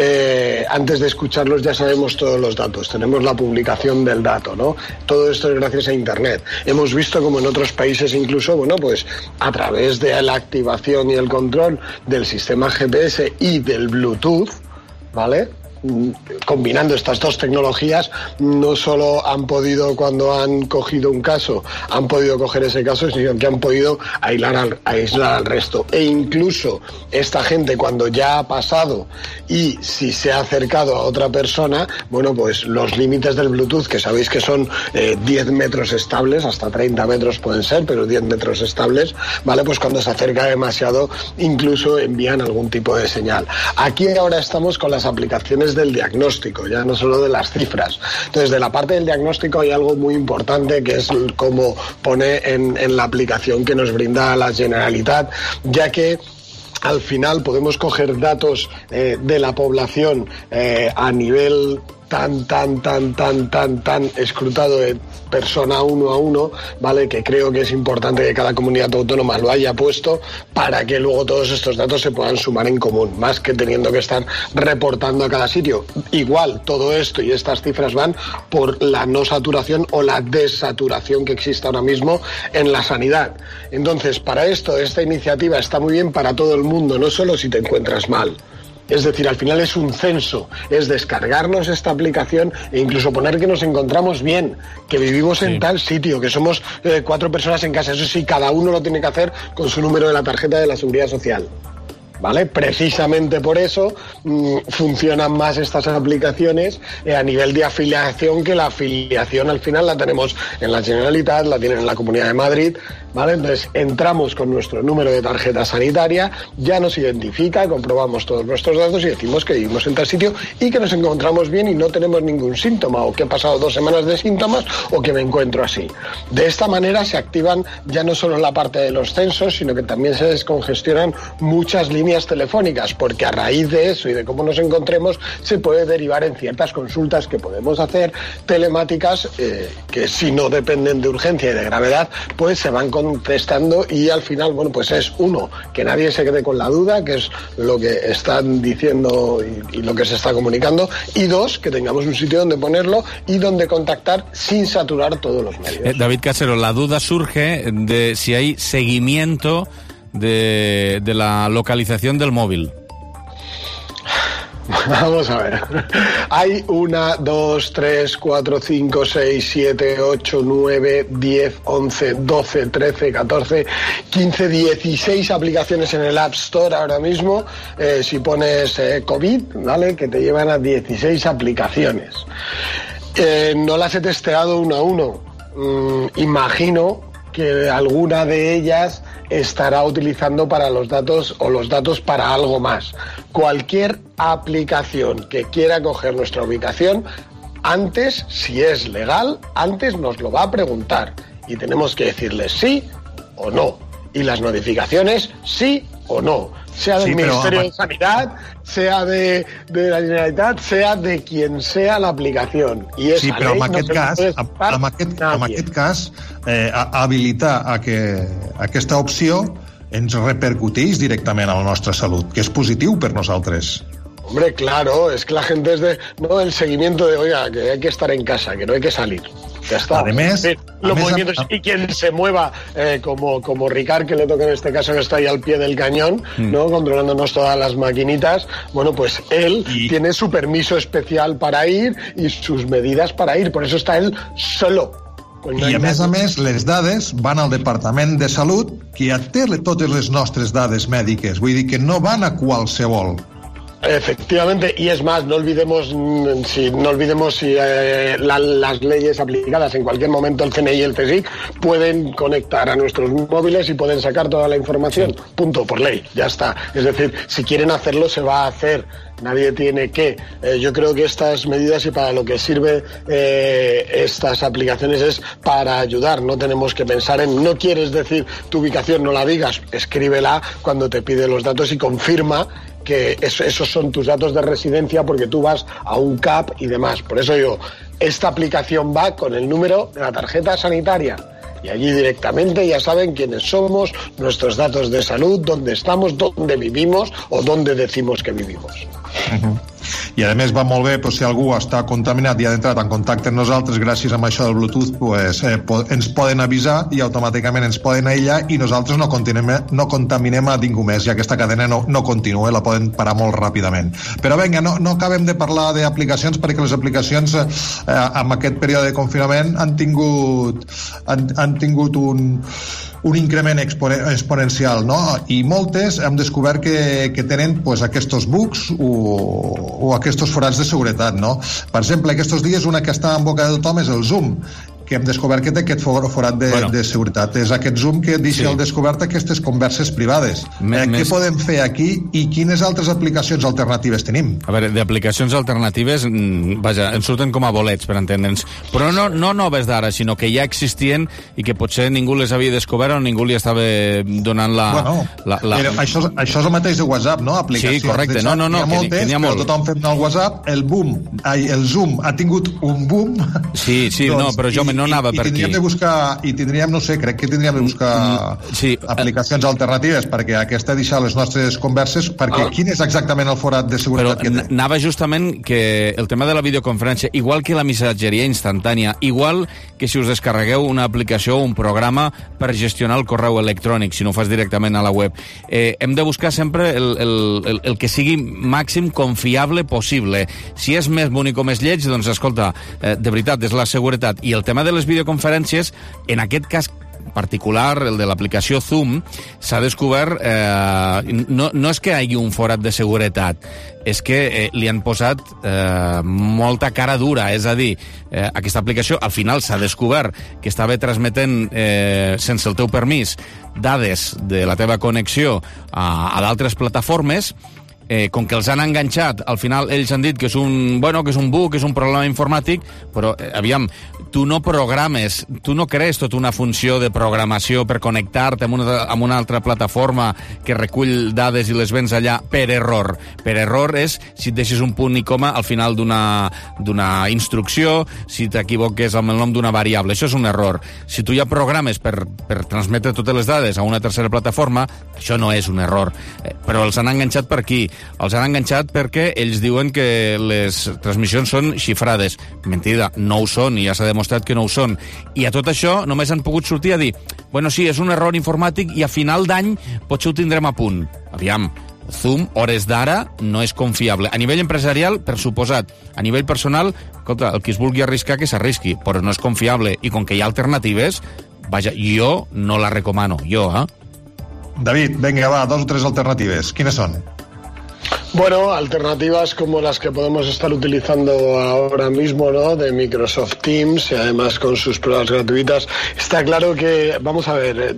Eh, antes de escucharlos ya sabemos todos los datos, tenemos la publicación del dato, ¿no? Todo esto es gracias a Internet. Hemos visto como en otros países incluso, bueno, pues a través de la activación y el control del sistema G P S y del Bluetooth, ¿vale?, combinando estas dos tecnologías, no solo han podido, cuando han cogido un caso, han podido coger ese caso, sino que han podido aislar al, aislar al resto. E incluso esta gente, cuando ya ha pasado y si se ha acercado a otra persona, bueno, pues los límites del Bluetooth, que sabéis que son eh, diez metros estables, hasta treinta metros pueden ser, pero diez metros estables, ¿vale? Pues cuando se acerca demasiado, incluso envían algún tipo de señal. Aquí ahora estamos con las aplicaciones del diagnóstico, ya no solo de las cifras. Entonces, de la parte del diagnóstico hay algo muy importante que es como pone en, en la aplicación que nos brinda la Generalitat, ya que al final podemos coger datos eh, de la población eh, a nivel tan, tan, tan, tan, tan, tan escrutado de persona uno a uno, ¿vale? Que creo que es importante que cada comunidad autónoma lo haya puesto para que luego todos estos datos se puedan sumar en común, más que teniendo que estar reportando a cada sitio. Igual, todo esto y estas cifras van por la no saturación o la desaturación que existe ahora mismo en la sanidad. Entonces, para esto, esta iniciativa está muy bien para todo el mundo, no solo si te encuentras mal. Es decir, al final es un censo, es descargarnos esta aplicación e incluso poner que nos encontramos bien, que vivimos sí. en tal sitio, que somos eh, cuatro personas en casa. Eso sí, cada uno lo tiene que hacer con su número de la tarjeta de la Seguridad Social, ¿vale? Precisamente por eso mmm, funcionan más estas aplicaciones eh, a nivel de afiliación, que la afiliación al final la tenemos en la Generalitat, la tienen en la Comunidad de Madrid, ¿vale? Entonces entramos con nuestro número de tarjeta sanitaria, ya nos identifica, comprobamos todos nuestros datos y decimos que vivimos en tal sitio y que nos encontramos bien y no tenemos ningún síntoma, o que he pasado dos semanas de síntomas, o que me encuentro así. De esta manera se activan ya no solo la parte de los censos, sino que también se descongestionan muchas líneas líneas telefónicas, porque a raíz de eso y de cómo nos encontremos se puede derivar en ciertas consultas que podemos hacer telemáticas eh, que si no dependen de urgencia y de gravedad, pues se van contestando y al final, bueno, pues es uno, que nadie se quede con la duda, que es lo que están diciendo y, y lo que se está comunicando, y dos, que tengamos un sitio donde ponerlo y donde contactar sin saturar todos los medios. Eh, David Casero, la duda surge de si hay seguimiento de, de la localización del móvil. Vamos a ver. Hay una, dos, tres, cuatro, cinco, seis, siete, ocho, nueve, diez, once, doce, trece, catorce, quince, dieciséis aplicaciones en el App Store ahora mismo. Eh, si pones eh, COVID, ¿vale? Que te llevan a dieciséis aplicaciones. Eh, no las he testeado uno a uno. Mm, imagino que alguna de ellas estará utilizando para los datos o los datos para algo más. Cualquier aplicación que quiera coger nuestra ubicación, antes, si es legal, antes nos lo va a preguntar y tenemos que decirle sí o no. Y las notificacions, sí o no. Sea del sí, Ministerio però... de Sanidad, sea de, de la Generalitat, sea de quien sea la aplicación. I sí, però en aquest, no cas, en, en, aquest, en aquest cas, eh, habilitar a que aquesta opció ens repercuteix directament a la nostra salut, que és positiu per nosaltres. Hombre, claro, es que la gente es de... No, el seguimiento de, oiga, que hay que estar en casa, que no hay que salir. Ya está. Además, sí, los movimientos a... y quien se mueva eh, como, como Ricard, que le toca en este caso, que está ahí al pie del cañón, mm. ¿no? Controlándonos todas las maquinitas, bueno, pues él y... tiene su permiso especial para ir y sus medidas para ir, por eso está él solo. Pues no I a més a més, les dades van al Departament de Salut, que ja té totes les nostres dades mèdiques, vull dir que no van a qualsevol. Efectivamente, y es más, no olvidemos si, no olvidemos si eh, la, las leyes aplicadas en cualquier momento, el C N I y el C S I C pueden conectar a nuestros móviles y pueden sacar toda la información, punto, por ley, ya está. Es decir, si quieren hacerlo, se va a hacer. Nadie tiene que. Eh, yo creo que estas medidas y para lo que sirve eh, estas aplicaciones es para ayudar. No tenemos que pensar en, no quieres decir tu ubicación, no la digas, escríbela cuando te pide los datos y confirma que eso, esos son tus datos de residencia porque tú vas a un C A P y demás. Por eso yo, esta aplicación va con el número de la tarjeta sanitaria. Y allí directamente ya saben quiénes somos, nuestros datos de salud, dónde estamos, dónde vivimos o dónde decimos que vivimos. Uh-huh. I a més va molt bé, pues, si algú està contaminat i ha entrat en contacte amb nosaltres gràcies a això del Bluetooth, pues, eh, po- ens poden avisar i automàticament ens poden aïllar i nosaltres no contaminem, no contaminem a ningú més i aquesta cadena no, no continua, la poden parar molt ràpidament. Però vinga, no, no acabem de parlar d'aplicacions perquè les aplicacions eh, amb aquest període de confinament han tingut, han, han tingut un un increment expone, exponencial, no? I moltes hem descobert que, que tenen pues, aquests bugs o, o aquests forats de seguretat, no? Per exemple, aquests dies una que està en boca de tothom és el Zoom, que hem descobert que té aquest forat de, bueno. de seguretat. És aquest Zoom que deixa sí. al descobert aquestes converses privades. M- eh, més... Què podem fer aquí i quines altres aplicacions alternatives tenim? A veure, d'aplicacions alternatives, vaja, ens surten com a bolets, per entendre'ns. Però no, no noves d'ara, sinó que ja existien i que potser ningú les havia descobert o ningú li estava donant la... Bueno, la, la... Però això, això és el mateix de WhatsApp, no? Aplicacions. Sí, correcte. No, no, no, ha moltes, que n'hi ha molt. Però tothom fent el WhatsApp, el boom, ai, el Zoom ha tingut un boom. Sí, sí, doncs, no, però jo no anava i, per i tindríem aquí. De buscar, I tindríem, no sé, crec que tindríem de buscar sí. aplicacions alternatives perquè aquesta deixar les nostres converses, perquè ah. quin és exactament el forat de seguretat Però que té? Anava justament que el tema de la videoconferència, igual que la missatgeria instantània, igual que si us descarregueu una aplicació o un programa per gestionar el correu electrònic, si no ho fas directament a la web, eh, hem de buscar sempre el, el, el, el que sigui màxim confiable possible. Si és més bonic o més lleig, doncs escolta, eh, de veritat, és la seguretat. I el tema de les videoconferències, en aquest cas particular, el de l'aplicació Zoom, s'ha descobert, eh, no, no és que hi hagi un forat de seguretat, és que eh, li han posat eh, molta cara dura, és a dir, eh, aquesta aplicació al final s'ha descobert que estava transmetent eh, sense el teu permís dades de la teva connexió a, a d'altres plataformes eh, com que els han enganxat, al final ells han dit que és un, bueno, que és un bug, que és un problema informàtic, però, eh, aviam, tu no programes, tu no crees tota una funció de programació per connectar-te amb una, amb una altra plataforma que recull dades i les vens allà per error. Per error és si et deixes un punt i coma al final d'una d'una instrucció, si t'equivoques amb el nom d'una variable. Això és un error. Si tu ja programes per, per transmetre totes les dades a una tercera plataforma, això no és un error. Eh, però els han enganxat per aquí. Els han enganxat perquè ells diuen que les transmissions són xifrades. Mentida, no ho són, i ja s'ha demostrat que no ho són. I a tot això només han pogut sortir a dir bueno, sí, és un error informàtic i a final d'any potser ho tindrem a punt. Aviam, Zoom, hores d'ara, no és confiable. A nivell empresarial, per suposat. A nivell personal, escolta, el que es vulgui arriscar que s'arrisqui, però no és confiable. I com que hi ha alternatives, vaja, jo no la recomano, jo, eh? David, venga, va, dos o tres alternatives. ¿Quiénes son? Bueno, alternativas como las que podemos estar utilizando ahora mismo, ¿no? De Microsoft Teams y además con sus pruebas gratuitas. Está claro que, vamos a ver,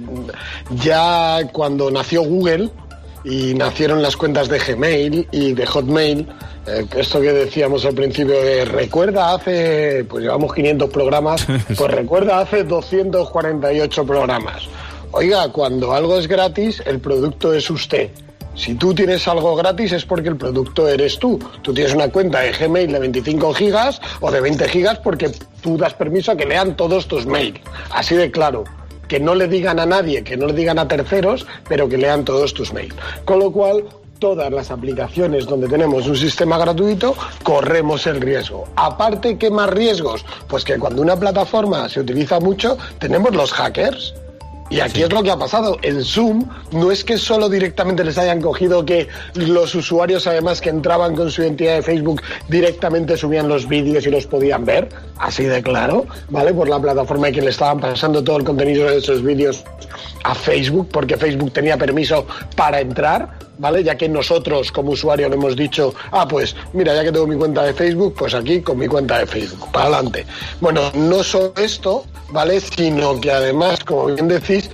ya cuando nació Google y nacieron las cuentas de Gmail y de Hotmail, eh, esto que decíamos al principio de recuerda hace, pues llevamos quinientos programas, pues recuerda hace doscientos cuarenta y ocho programas. Oiga, cuando algo es gratis, el producto es usted. Si tú tienes algo gratis es porque el producto eres tú. Tú tienes una cuenta de Gmail de veinticinco gigas o de veinte gigas porque tú das permiso a que lean todos tus mails. Así de claro. Que no le digan a nadie, que no le digan a terceros, pero que lean todos tus mails. Con lo cual, todas las aplicaciones donde tenemos un sistema gratuito, corremos el riesgo. Aparte, ¿qué más riesgos? Pues que cuando una plataforma se utiliza mucho, tenemos los hackers. Y aquí sí. Es lo que ha pasado. En Zoom no es que solo directamente les hayan cogido que los usuarios, además que entraban con su identidad de Facebook, directamente subían los vídeos y los podían ver, así de claro, ¿vale? Por la plataforma que le estaban pasando todo el contenido de esos vídeos a Facebook, porque Facebook tenía permiso para entrar, ¿vale? Ya que nosotros como usuario le hemos dicho, ah, pues mira, ya que tengo mi cuenta de Facebook, pues aquí con mi cuenta de Facebook, para adelante. Bueno, no solo esto, ¿vale? Sino que además, como bien decís,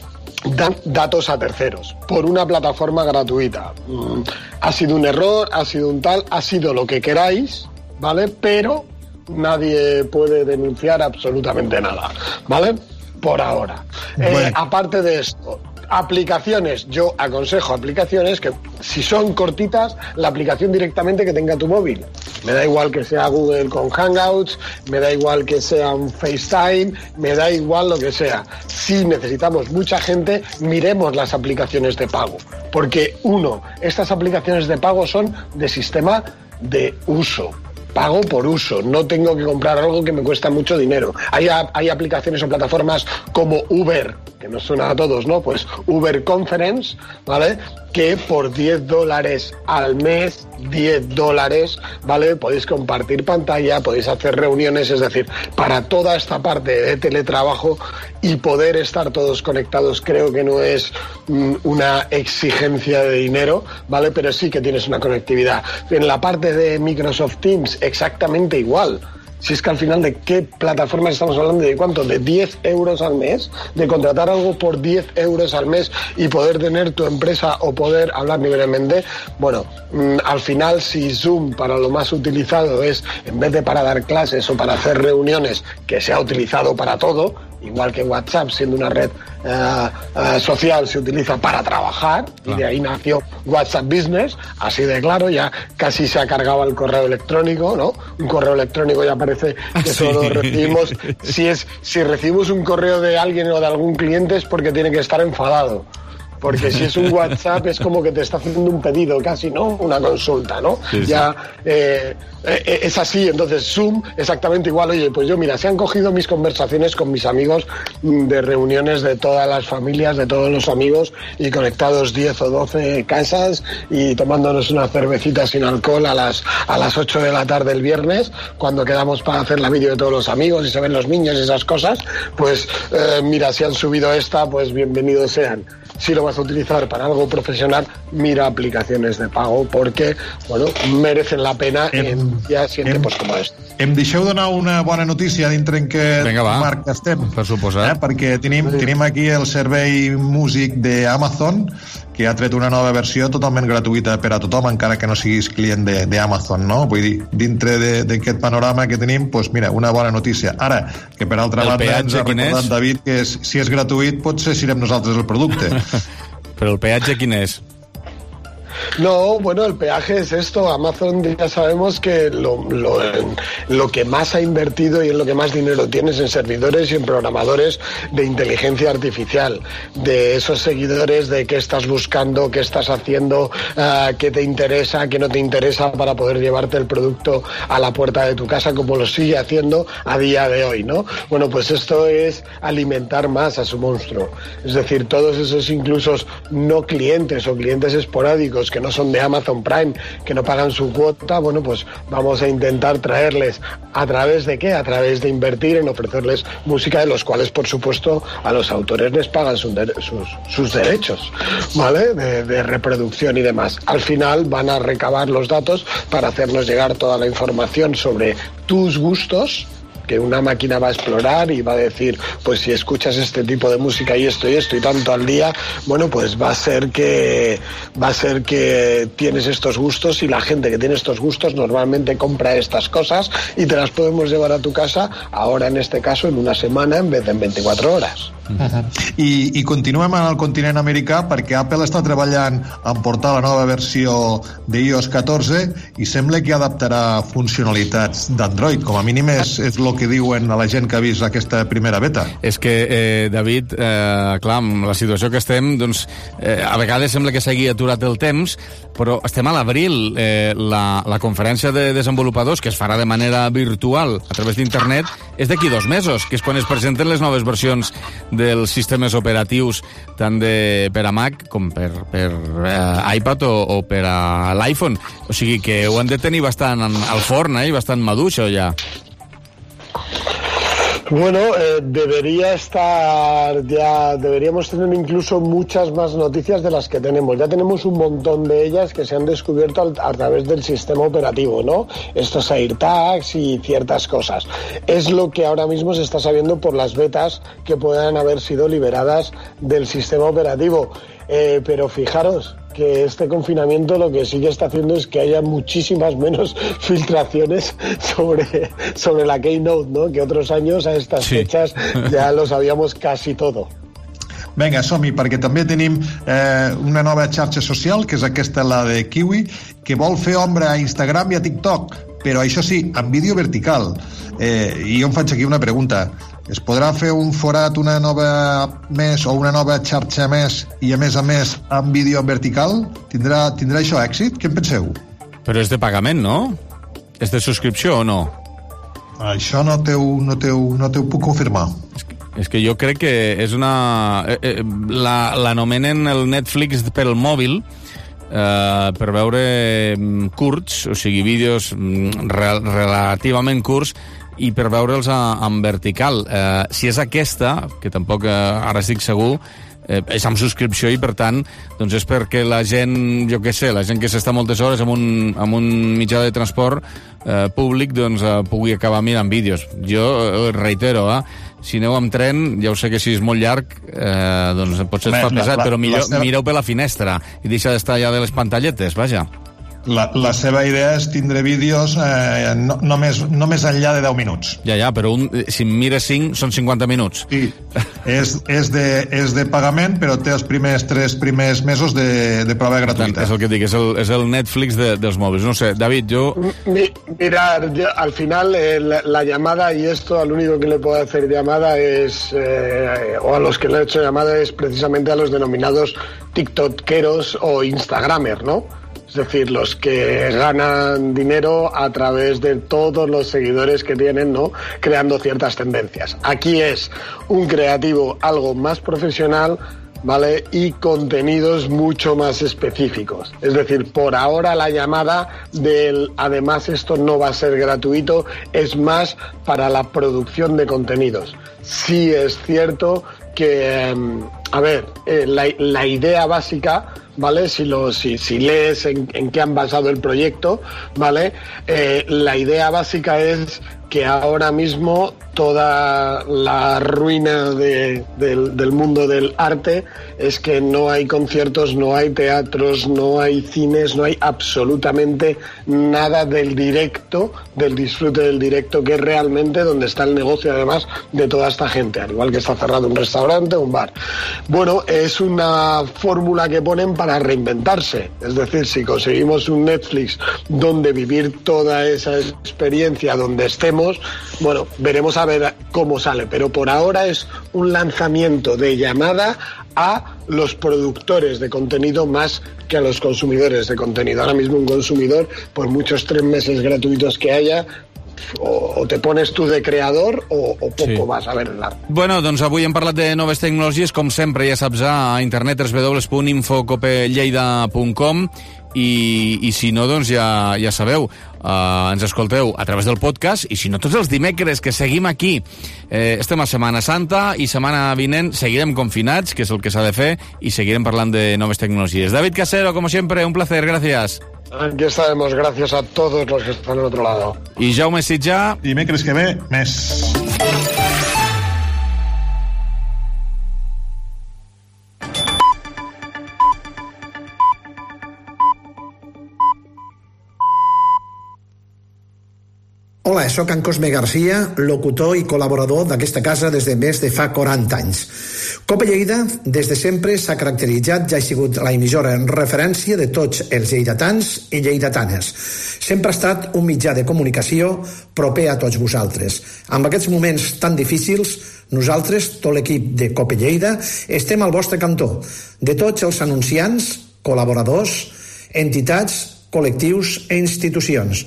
dan datos a terceros por una plataforma gratuita. Mm, ha sido un error, ha sido un tal, ha sido lo que queráis, ¿vale? Pero nadie puede denunciar absolutamente nada, ¿vale? Por ahora. Bueno. Eh, aparte de esto, aplicaciones, yo aconsejo aplicaciones que si son cortitas, la aplicación directamente que tenga tu móvil. Me da igual que sea Google con Hangouts, me da igual que sea un FaceTime, me da igual lo que sea. Si necesitamos mucha gente, miremos las aplicaciones de pago. Porque uno, estas aplicaciones de pago son de sistema de uso. Pago por uso, no tengo que comprar algo que me cuesta mucho dinero. Hay, hay aplicaciones o plataformas como Uber, que nos suena a todos, ¿no? Pues Uber Conference, ¿vale? Que por diez dólares al mes, diez dólares, ¿vale? Podéis compartir pantalla, podéis hacer reuniones, es decir, para toda esta parte de teletrabajo y poder estar todos conectados, creo que no es mm, una exigencia de dinero, ¿vale? Pero sí que tienes una conectividad. En la parte de Microsoft Teams, exactamente igual. Si es que al final, ¿de qué plataformas estamos hablando? ¿De cuánto? ¿De diez euros al mes? ¿De contratar algo por diez euros al mes y poder tener tu empresa o poder hablar libremente? Bueno, mmm, al final, si Zoom para lo más utilizado es, en vez de para dar clases o para hacer reuniones, que se ha utilizado para todo, igual que WhatsApp, siendo una red uh, uh, social, se utiliza para trabajar, claro. Y de ahí nació WhatsApp Business, así de claro, ya casi se ha cargado el correo electrónico, ¿no? Un correo electrónico ya parece que sí. Solo recibimos, si es si recibimos un correo de alguien o de algún cliente es porque tiene que estar enfadado. Porque si es un WhatsApp es como que te está haciendo un pedido casi, ¿no? Una consulta, ¿no? Sí, ya sí. Eh, eh, es así, entonces Zoom exactamente igual. Oye, pues yo mira, se han cogido mis conversaciones con mis amigos de reuniones de todas las familias, de todos los amigos y conectados diez o doce casas y tomándonos una cervecita sin alcohol a las a las ocho de la tarde el viernes cuando quedamos para hacer la vídeo de todos los amigos y se ven los niños y esas cosas, pues eh, mira, si han subido esta, pues bienvenidos sean. si lo vas a utilizar para algo profesional, mira aplicaciones de pago, porque, bueno, merecen la pena en días y en tiempos com este. Em deixeu donar una bona notícia dintre en què marc estem. Per suposar. Eh? Perquè tenim, tenim aquí el servei músic d'Amazon, que ha tret una nova versió totalment gratuïta per a tothom, encara que no siguis client d'Amazon, no? Vull dir, dintre d'aquest panorama que tenim, doncs mira, una bona notícia. Ara, que per altra banda ens ha recordat David que és, si és gratuït potser serem nosaltres el producte. Però el peatge quin és? No, bueno, el peaje es esto. Amazon ya sabemos que lo, lo, lo que más ha invertido y en lo que más dinero tienes en servidores y en programadores de inteligencia artificial, de esos seguidores de qué estás buscando, qué estás haciendo, uh, qué te interesa, qué no te interesa, para poder llevarte el producto a la puerta de tu casa, como lo sigue haciendo a día de hoy, ¿no? Bueno, pues esto es alimentar más a su monstruo. Es decir, todos esos incluso no clientes o clientes esporádicos que no son de Amazon Prime, que no pagan su cuota, bueno, pues vamos a intentar traerles, ¿a través de qué? A través de invertir en ofrecerles música, de los cuales, por supuesto, a los autores les pagan sus, sus, sus derechos, ¿vale? De, de reproducción y demás. Al final van a recabar los datos para hacernos llegar toda la información sobre tus gustos, que una máquina va a explorar y va a decir, pues si escuchas este tipo de música y esto y esto y tanto al día, bueno, pues va a ser que va a ser que tienes estos gustos, y la gente que tiene estos gustos normalmente compra estas cosas y te las podemos llevar a tu casa, ahora en este caso en una semana en vez de en veinticuatro horas. Uh-huh. I, I continuem en el continent americà, perquè Apple està treballant en portar la nova versió d'iOS catorze i sembla que adaptarà funcionalitats d'Android. Com a mínim és, és el que diuen a la gent que ha vist aquesta primera beta. És que, eh, David, eh, clar, amb la situació que estem, doncs, eh, a vegades sembla que s'hagi aturat el temps, però estem a l'abril. Eh, la, la conferència de desenvolupadors, que es farà de manera virtual a través d'internet, és d'aquí dos mesos, que és quan es presenten les noves versions dels sistemes operatius, tant de, per a Mac com per, per eh, iPad o, o per a l'iPhone. O sigui que ho han de tenir bastant al forn, eh, bastant madur, això ja. Bueno, eh, debería estar ya, deberíamos tener incluso muchas más noticias de las que tenemos. Ya tenemos un montón de ellas que se han descubierto al, a través del sistema operativo, ¿no? Estos AirTags y ciertas cosas. Es lo que ahora mismo se está sabiendo por las betas que puedan haber sido liberadas del sistema operativo. Eh, pero fijaros que este confinamiento lo que sí que está haciendo es que haya muchísimas menos filtraciones sobre, sobre la Keynote, ¿no? Que otros años a estas sí. fechas ya lo sabíamos casi todo. Vinga, som-hi, perquè també tenim eh, una nova xarxa social, que és aquesta, la de Kiwi, que vol fer ombra a Instagram i a TikTok, però això sí, amb vídeo vertical. Eh, I jo em faig aquí una pregunta. Es podrà fer un forat, una nova més o una nova xarxa més i a més a més amb vídeo vertical? Tindrà, tindrà això èxit? Què en penseu? Però és de pagament, no? És de subscripció o no? Això no t'ho no no puc confirmar. És que, és que jo crec que és una... Eh, eh, l'anomenen el Netflix per el mòbil, eh, per veure curts, o sigui, vídeos re, relativament curts, i per veure'ls en vertical. Eh, si és aquesta, que tampoc eh, ara estic segur, eh, és amb subscripció i, per tant, doncs és perquè la gent, jo què sé, la gent que s'està moltes hores en un, en un mitjà de transport eh, públic, doncs eh, pugui acabar mirant vídeos. Jo eh, reitero, eh, si aneu amb tren, ja ho sé que si és molt llarg, eh, doncs potser es fa pesat, però millor, mireu per la finestra i deixa d'estar allà de les pantalletes, vaja. La, la seva idea és tindre vídeos eh, no, només, només enllà de deu minuts. Ja, ja, però un, si en mires cinc, són cinquanta minuts. Sí, és, és, de, és de pagament, però té els primers tres primers mesos de, de prova gratuïta. És el que dic, és el, és el Netflix de, dels mòbils. No sé, David, jo... Mira, yo, al final eh, la, la llamada, y esto al único que le puedo hacer llamada es, eh, o a los que le he hecho llamada, es precisamente a los denominados tiktokeros o instagramers, ¿no? Es decir, los que ganan dinero a través de todos los seguidores que tienen, ¿no? Creando ciertas tendencias. Aquí es un creativo algo más profesional, ¿vale? Y contenidos mucho más específicos. Es decir, por ahora la llamada del, además esto no va a ser gratuito, es más para la producción de contenidos. Sí es cierto que, a ver, eh, la, la idea básica, ¿vale? Si, lo, si, si lees en, en qué han basado el proyecto, ¿vale? Eh, la idea básica es que ahora mismo toda la ruina de, del, del mundo del arte es que no hay conciertos, no hay teatros, no hay cines, no hay absolutamente nada del directo, del disfrute del directo, que es realmente donde está el negocio además de toda esta gente, al igual que está cerrado un restaurante o un bar. Bueno, es una fórmula que ponen para reinventarse, es decir, si conseguimos un Netflix donde vivir toda esa experiencia donde estemos, bueno, veremos a ver cómo sale, pero por ahora es un lanzamiento de llamada a los productores de contenido más que a los consumidores de contenido. Ahora mismo un consumidor, por muchos tres meses gratuitos que haya, o, o te pones tú de creador o, o poco sí. vas a ver-la. Bueno, doncs avui hem parlat de noves tecnologies, com sempre, ja saps, a internet, w w w punt infocopelleida punt com, i, i si no, doncs ja, ja sabeu, uh, ens escolteu a través del podcast, i si no, tots els dimecres que seguim aquí. Eh, estem a Setmana Santa i setmana vinent seguirem confinats, que és el que s'ha de fer, i seguirem parlant de noves tecnologies. David Casero, como siempre, un placer, gracias. Aquí estaremos, gracias a todos los que están al otro lado. I Jaume Sitjà. Dimecres que ve, més. Hola, sóc en Cosme Garcia, locutor i col·laborador d'aquesta casa des de més de fa quaranta anys. Cope Lleida, des de sempre, s'ha caracteritzat i ha sigut la emissora en referència de tots els lleidatans i lleidatanes. Sempre ha estat un mitjà de comunicació proper a tots vosaltres. En aquests moments tan difícils, nosaltres, tot l'equip de Cope Lleida, estem al vostre cantó. De tots els anunciants, col·laboradors, entitats, col·lectius i institucions.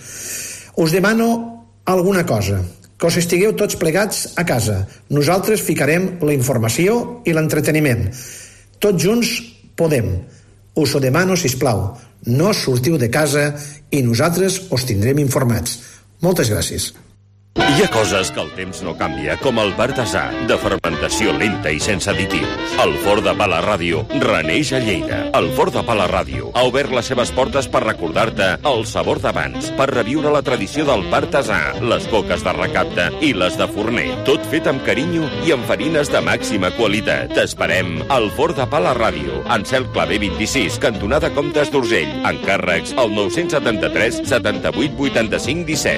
Us demano alguna cosa, que us estigueu tots plegats a casa. Nosaltres ficarem la informació i l'entreteniment. Tots junts podem. Us ho demano, sisplau. No sortiu de casa i nosaltres us tindrem informats. Moltes gràcies. Hi ha coses que el temps no canvia, com el Bartasà, de fermentació lenta i sense additius. El Forn de Pa La Ràdio reneix a Lleida. El Forn de Pa La Ràdio ha obert les seves portes per recordar-te el sabor d'abans, per reviure la tradició del Bartasà, les coques de recapte i les de forner. Tot fet amb carinyo i amb farines de màxima qualitat. T'esperem al Forn de Pa La Ràdio, en Cel Clavé vint-i-sis, cantonada Comtes d'Urgell. Encàrrecs al nou setanta-tres setanta-vuit vuitanta-cinc disset.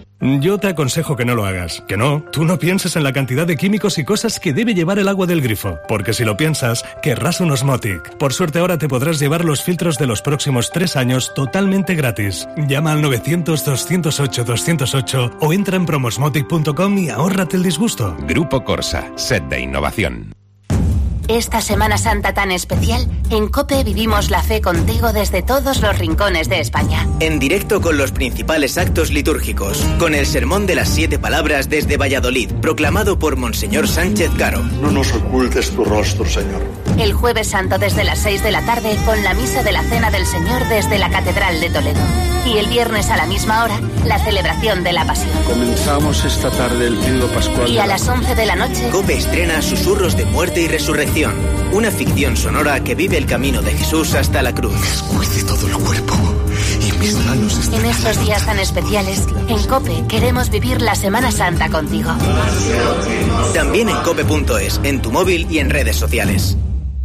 Yo te aconsejo que no lo hagas. Que no, tú no pienses en la cantidad de químicos y cosas que debe llevar el agua del grifo. Porque si lo piensas, querrás un Osmotic. Por suerte ahora te podrás llevar los filtros de los próximos tres años totalmente gratis. Llama al novecientos doscientos ocho doscientos ocho o entra en promosmotic punto com y ahórrate el disgusto. Grupo Corsa, set de innovación. Esta Semana Santa tan especial, en COPE vivimos la fe contigo desde todos los rincones de España. En directo con los principales actos litúrgicos, con el Sermón de las Siete Palabras desde Valladolid, proclamado por Monseñor Sánchez Caro. No nos ocultes tu rostro, Señor. El Jueves Santo desde las seis de la tarde, con la Misa de la Cena del Señor desde la Catedral de Toledo. Y el viernes a la misma hora, la celebración de la Pasión. Comenzamos esta tarde el Triduo Pascual. Y a las once de la noche, COPE estrena Susurros de Muerte y Resurrección. Una ficción sonora que vive el camino de Jesús hasta la cruz. Me escuece todo el cuerpo y mis manos están... En estos días tan especiales, en COPE queremos vivir la Semana Santa contigo. También en cope punto es, en tu móvil y en redes sociales.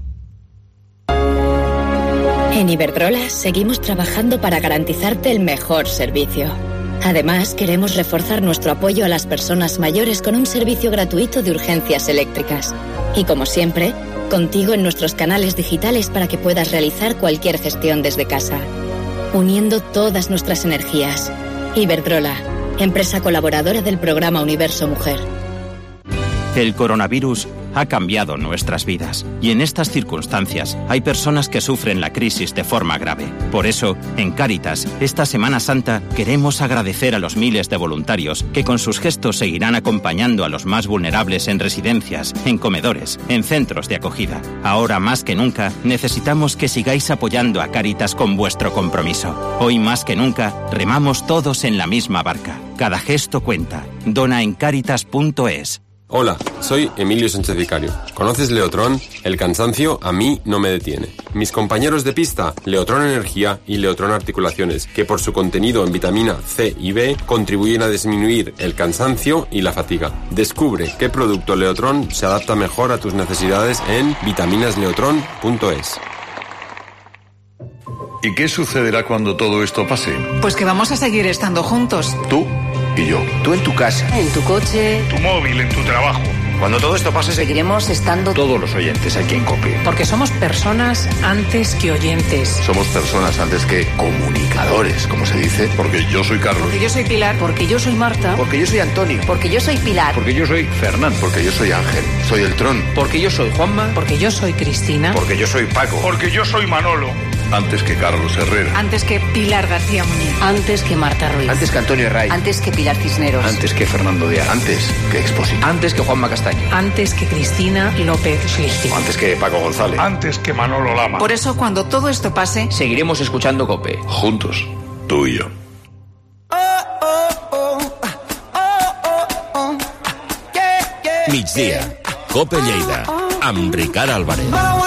En Iberdrola seguimos trabajando para garantizarte el mejor servicio. Además, queremos reforzar nuestro apoyo a las personas mayores con un servicio gratuito de urgencias eléctricas. Y como siempre, contigo en nuestros canales digitales para que puedas realizar cualquier gestión desde casa. Uniendo todas nuestras energías. Iberdrola, empresa colaboradora del programa Universo Mujer. El coronavirus ha cambiado nuestras vidas y en estas circunstancias hay personas que sufren la crisis de forma grave. Por eso, en Cáritas, esta Semana Santa queremos agradecer a los miles de voluntarios que con sus gestos seguirán acompañando a los más vulnerables en residencias, en comedores, en centros de acogida. Ahora más que nunca, necesitamos que sigáis apoyando a Cáritas con vuestro compromiso. Hoy más que nunca, remamos todos en la misma barca. Cada gesto cuenta. Dona en cáritas punto es. Hola, soy Emilio Sánchez Vicario. ¿Conoces Leotrón? El cansancio a mí no me detiene. Mis compañeros de pista, Leotrón Energía y Leotrón Articulaciones, que por su contenido en vitamina C y B contribuyen a disminuir el cansancio y la fatiga. Descubre qué producto Leotrón se adapta mejor a tus necesidades en vitaminasleotrón punto es. ¿Y qué sucederá cuando todo esto pase? Pues que vamos a seguir estando juntos. Tú y yo. Tú en tu casa. En tu coche. Tu móvil, en tu trabajo. Cuando todo esto pase, seguiremos estando todos los oyentes aquí en COPE. Porque somos personas antes que oyentes. Somos personas antes que comunicadores, como se dice. Porque yo soy Carlos. Porque yo soy Pilar. Porque yo soy Marta. Porque yo soy Antonio. Porque yo soy Pilar. Porque yo soy Fernando. Porque yo soy Ángel. Soy el Tron. Porque yo soy Juanma. Porque yo soy Cristina. Porque yo soy Paco. Porque yo soy Manolo. Antes que Carlos Herrera. Antes que Pilar García Muñiz. Antes que Marta Ruiz. Antes que Antonio Ray. Antes que Pilar Cisneros. Antes que Fernando Díaz. Antes que Expósito. Antes que Juanma Castaño. Antes que Cristina López Schlichting. Antes que Paco González. Antes que Manolo Lama. Por eso, cuando todo esto pase, seguiremos escuchando COPE. Juntos, tú y yo. Migdia, COPE Lleida, amb Ricard Álvarez.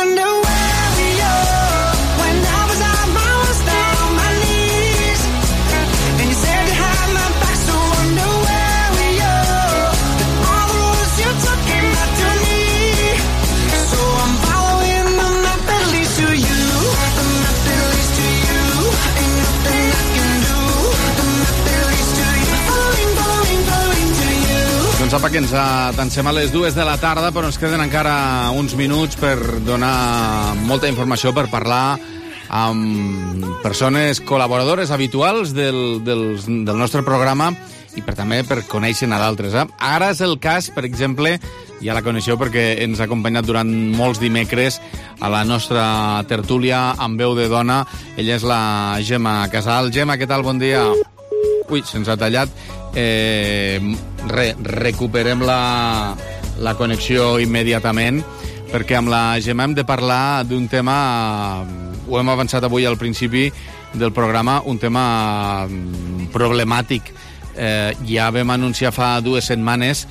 Sap que ens atancem a les dues de la tarda, però ens queden encara uns minuts per donar molta informació, per parlar amb persones col·laboradores habituals del, del, del nostre programa i per també per conèixer a d'altres. Eh? Ara és el cas, per exemple, ja la coneixeu perquè ens ha acompanyat durant molts dimecres a la nostra tertúlia amb veu de dona. Ella és la Gemma Casal. Gemma, què tal? Bon dia. Ui, se'ns ha tallat. Eh, re, recuperem la, la connexió immediatament, perquè amb la Gemma hem de parlar d'un tema, ho hem avançat avui al principi del programa, un tema problemàtic. Eh, ja vam anunciar fa dues setmanes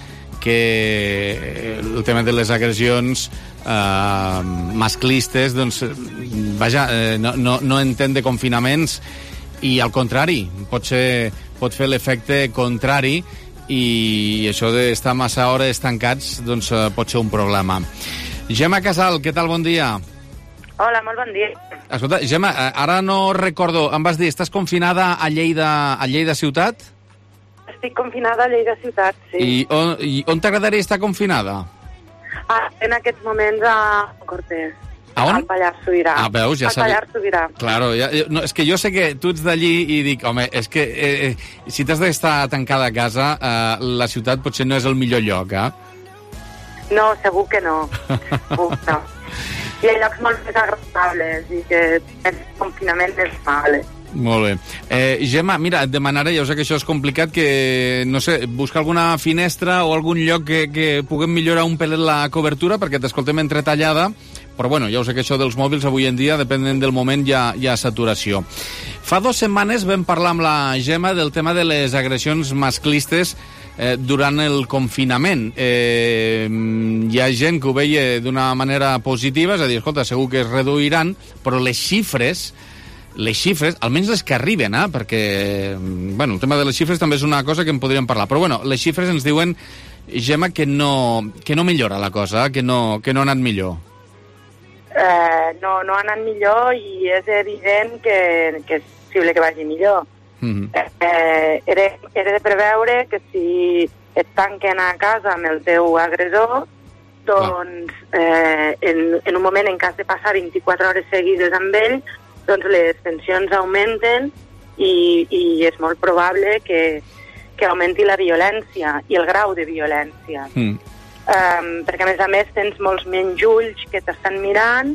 que el tema de les agressions eh, masclistes, doncs, vaja, eh, no, no, no entén de confinaments, i al contrari, pot ser, pot fer l'efecte contrari, i això d'estar massa hores tancats doncs pot ser un problema. Gemma Casal, què tal? Bon dia. Hola, molt bon dia. Escolta, Gemma, ara no recordo, em vas dir, estàs confinada a Lleida, a Lleida ciutat? Estic confinada a Lleida ciutat, sí. I on, i on t'agradaria estar confinada? Ah, en aquests moments a Cortés. A on? Al Pallars Sobirà. Ah, veus, ja Al sabia. Pallars Sobirà. Claro, ja, no, és que jo sé que tu ets d'allí i dic, home, és que eh, si t'has d'estar tancada a casa, eh, la ciutat potser no és el millor lloc, eh? No, segur que no. Segur que no. Hi ha llocs molt més agradables i que el confinament és mal. Molt bé. Eh, Gemma, mira, et demanaré, ja sé que això és complicat, que, no sé, busca alguna finestra o algun lloc que, que puguem millorar un pelet la cobertura, perquè t'escoltem entretallada, però bueno, ja ho sé que això dels mòbils avui en dia, depenent del moment, hi ha, hi ha saturació. Fa dues setmanes vam parlar amb la Gemma del tema de les agressions masclistes eh, durant el confinament. Eh, hi ha gent que ho veia d'una manera positiva, és a dir, escolta, segur que es reduiran, però les xifres les xifres, almenys les que arriben, eh? Perquè, bueno, el tema de les xifres també és una cosa que en podríem parlar, però bueno, les xifres ens diuen, Gemma, que no, que no millora la cosa, que no, que no ha anat millor. Eh, no, no ha anat millor i és evident que, que és possible que vagi millor. Mm-hmm. eh, era, era de preveure que si et tanquen a casa amb el teu agressor, doncs eh, en, en un moment en cas de passar vint-i-quatre hores seguides amb ell, doncs les tensions augmenten i, i és molt probable que, que augmenti la violència i el grau de violència. Mm. Um, perquè, a més a més, tens molts menys ulls que t'estan mirant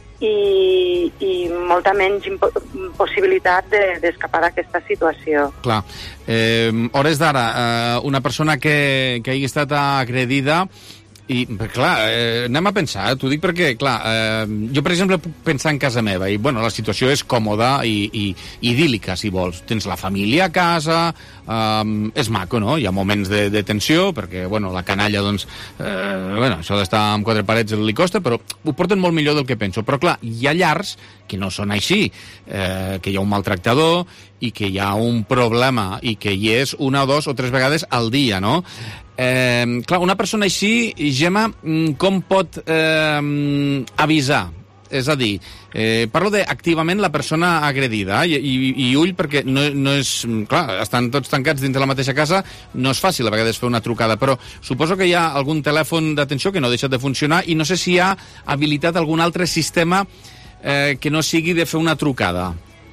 i, i molta menys possibilitat de, d'escapar d'aquesta situació. Clar. Eh, hores d'ara, eh, una persona que, que hagi estat agredida I, clar, eh, anem a pensar, t'ho dic perquè, clar, eh, jo, per exemple, puc pensar en casa meva, i, bueno, la situació és còmoda i, i idíl·lica, si vols. Tens la família a casa, eh, és maco, no? Hi ha moments de, de tensió, perquè, bueno, la canalla, doncs, eh, bueno, això d'estar amb quatre parets li costa, però ho porten molt millor del que penso. Però, clar, hi ha llars que no són així, eh, que hi ha un maltractador i que hi ha un problema i que hi és una, dos o tres vegades al dia, no? Eh, clar, una persona així, Gemma, com pot eh, avisar? És a dir, eh, parlo d'activament la persona agredida, i, i, i ull, perquè no, no és... Clar, estan tots tancats dins de la mateixa casa, no és fàcil a vegades fer una trucada, però suposo que hi ha algun telèfon d'atenció que no ha deixat de funcionar i no sé si hi ha habilitat algun altre sistema eh, que no sigui de fer una trucada.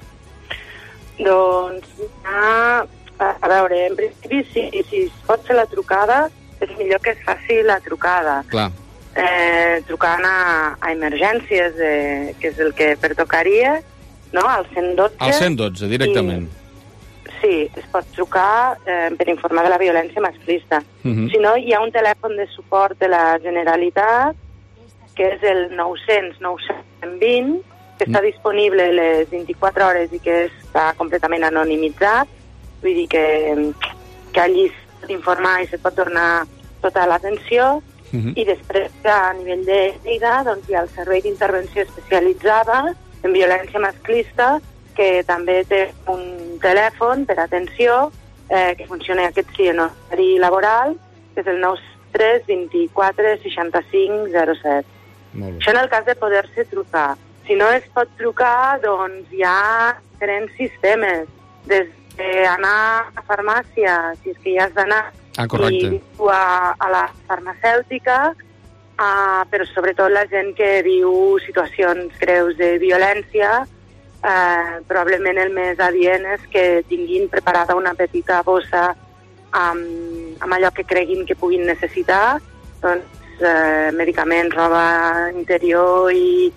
Doncs, ah, a, a veure, en principi, si, si es pot fer la trucada, és millor que es faci la trucada. Clar. Eh, trucant a, a emergències, eh, que és el que pertocaria, no?, al cent dotze. Al cent dotze, directament. I, sí, es pot trucar eh, per informar de la violència masclista. Uh -huh. Si no, hi ha un telèfon de suport de la Generalitat, que és el nou cents nou cents vint, que està disponible les vint-i-quatre hores i que està completament anonimitzat, vull dir que, que allí es pot informar i se pot donar tota l'atenció, uh-huh. I després a nivell de Lleida doncs, hi ha el Servei d'Intervenció Especialitzada en Violència Masclista, que també té un telèfon per atenció eh, que funciona aquest sí en horari laboral, que és el nou tres vint-i-quatre seixanta-cinc zero set. Això en el cas de poder-se trucar. Si no es pot trucar, doncs hi ha diferents sistemes. Des d'anar a farmàcia, si és que hi has d'anar, ah, correcte. I a, a la farmacèutica, uh, però sobretot la gent que viu situacions greus de violència, uh, probablement el més adient és que tinguin preparada una petita bossa amb, amb allò que creguin que puguin necessitar, doncs uh, medicaments, roba interior i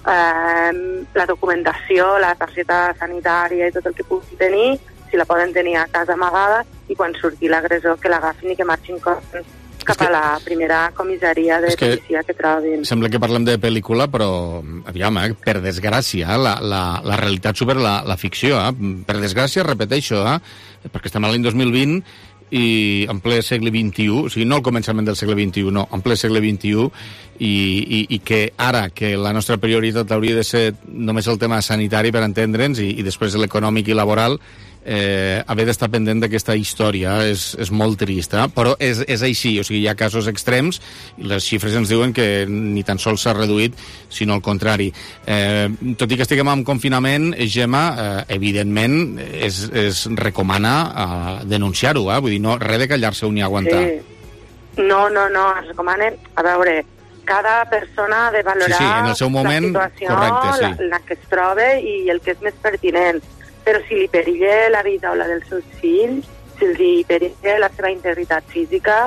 Uh, la documentació, la targeta sanitària i tot el que pugui tenir, si la poden tenir a casa amagada, i quan surti l'agressor que l'agafin i que marxin cap a la primera comissaria de que policia que trobin. Sembla que parlem de pel·lícula, però aviam, eh, per desgràcia, la, la, la realitat supera la, la ficció. Eh? Per desgràcia, repeteixo, eh? perquè estem a l'any dos mil vint i en ple segle vint-i-u, o sigui, no al començament del segle vint-i-u, no, en ple segle vint-i-u, i, i, i que ara que la nostra prioritat hauria de ser només el tema sanitari, per entendre'ns, i, i després l'econòmic i laboral, eh, haver d'estar pendent d'aquesta història és, és molt trist, eh? Però és, és així, o sigui, hi ha casos extrems i les xifres ens diuen que ni tan sols s'ha reduït, sinó al contrari. Eh, tot i que estiguem en confinament, Gemma, eh, evidentment es, es recomana eh, denunciar-ho, eh? Vull dir, no, res de callar-se ni aguantar. Sí. No, no, no, es recomana, a veure, cada persona ha de valorar sí, sí, en el seu moment, la situació correcte, sí. la, la que es troba i el que és més pertinent. Però si li perilla la vida o la dels seus fills, si li perilla la seva integritat física,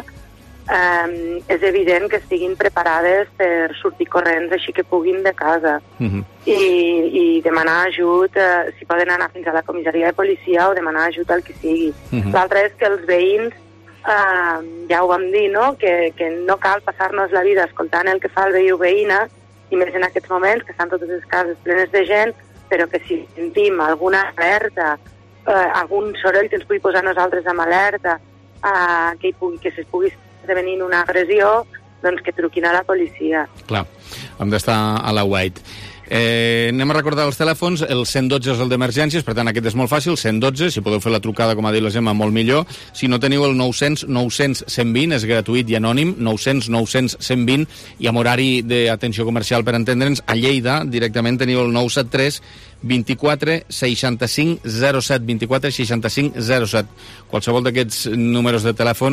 eh, és evident que estiguin preparades per sortir corrents així que puguin de casa. Uh-huh. I, i demanar ajut, eh, si poden anar fins a la comissaria de policia o demanar ajut al que sigui. Uh-huh. L'altre és que els veïns, eh, ja ho vam dir, no? Que, que no cal passar-nos la vida escoltant el que fa el veí o veïna, i més en aquests moments, que estan totes les cases plenes de gent, però que si sentim alguna alerta, eh, algun soroll que ens pugui posar nosaltres amb alerta, eh, que, pugui, que se pugui esdevenir una agressió, doncs que truquin a la policia. Clar, hem d'estar a la White. Eh, anem a recordar els telèfons. El cent dotze és el d'emergències, per tant aquest és molt fàcil, cent dotze, si podeu fer la trucada, com ha dit la Gemma, molt millor. Si no teniu el nou cents nou cents cent vint, és gratuït i anònim, nou cents nou cents cent vint, i amb horari d'atenció comercial, per entendre'ns, a Lleida directament teniu el nou set tres vint-i-quatre seixanta-cinc zero set, vint-i-quatre seixanta-cinc zero set. Qualsevol d'aquests números de telèfon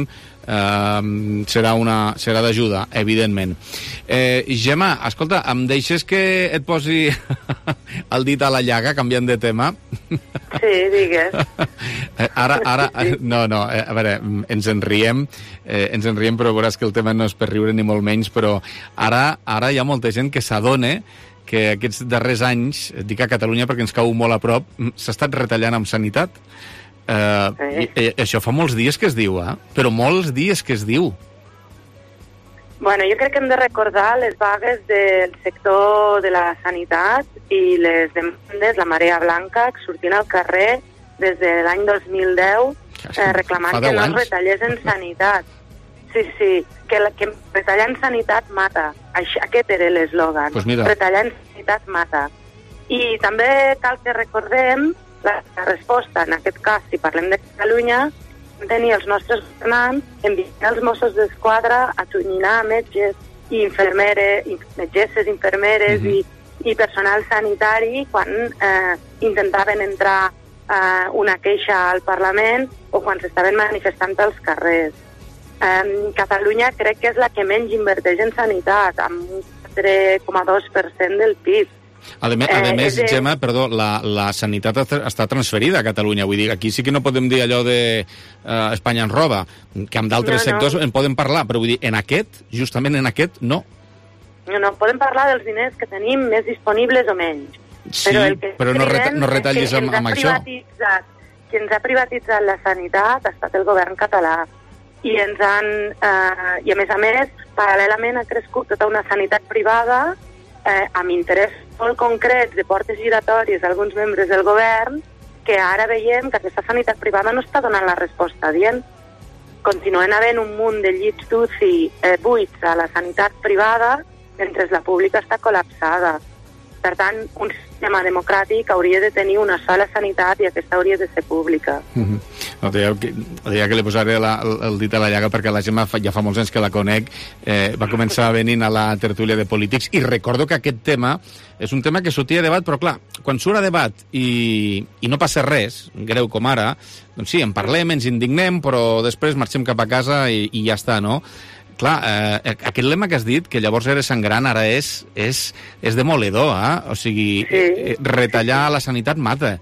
eh, serà una serà d'ajuda, evidentment. Eh, Gemma, escolta, em deixes que et posi el dit a la llaga, canviant de tema? Sí, digues. Ara, ara, no, no, a veure, ens en riem, eh, ens en riem, però veuràs que el tema no és per riure ni molt menys, però ara, ara hi ha molta gent que s'adona que aquests darrers anys, dic a Catalunya perquè ens cau molt a prop, s'ha estat retallant amb sanitat. Eh, sí. i, i, això fa molts dies que es diu, eh? Però molts dies que es diu. Bueno, jo crec que hem de recordar les vagues del sector de la sanitat i les demandes, la marea blanca, sortint al carrer des de l'any dos mil deu eh, reclamant que no es retallés en sanitat. Sí, sí, que, la, que retallar en sanitat mata. Això, aquest era l'eslògan. Pues mira. Retallar en sanitat mata. I també cal que recordem la, la resposta, en aquest cas, si parlem de Catalunya, tenir els nostres governants enviant els Mossos d'Esquadra a tunyinar metges i infermeres, metgesses, infermeres uh-huh. i, i personal sanitari quan eh, intentaven entrar eh, una queixa al Parlament o quan s'estaven manifestant als carrers. Eh, Catalunya crec que és la que menys inverteix en sanitat, amb un quatre coma dos per cent del P I B. A més, a més eh, Gemma, perdó, la, la sanitat està transferida a Catalunya. Vull dir, aquí sí que no podem dir allò de uh, Espanya ens roba, que amb d'altres no, no. sectors en podem parlar, però vull dir, en aquest, justament en aquest, no. No, no, podem parlar dels diners que tenim més disponibles o menys. Sí, però, el que però no, reta, no retallis amb, amb això. Qui ens ha privatitzat la sanitat ha estat el govern català. I ens han, eh, i a més a més, paral·lelament ha crescut tota una sanitat privada eh, amb interès molt concrets de portes giratòries d'alguns membres del govern, que ara veiem que aquesta sanitat privada no està donant la resposta dient. Continuen havent un munt de llits d'U C I eh, buits a la sanitat privada, mentre la pública està col·lapsada. Per tant, un sistema democràtic hauria de tenir una sola sanitat i aquesta hauria de ser pública. Mm-hmm. No, deia, que, deia que li posaré la, el, el dit a la llaga perquè la Gemma fa, ja fa molts anys que la conec, eh, va començar venint a la tertúlia de polítics i recordo que aquest tema és un tema que sortia a debat, però clar, quan surt a debat i, i no passa res, greu com ara, doncs sí, en parlem, ens indignem, però després marxem cap a casa i, i ja està, no? Clar, eh, aquest lema que has dit, que llavors era sangrant, ara és, és, és demoledor, eh? O sigui, sí. eh, retallar la sanitat mata.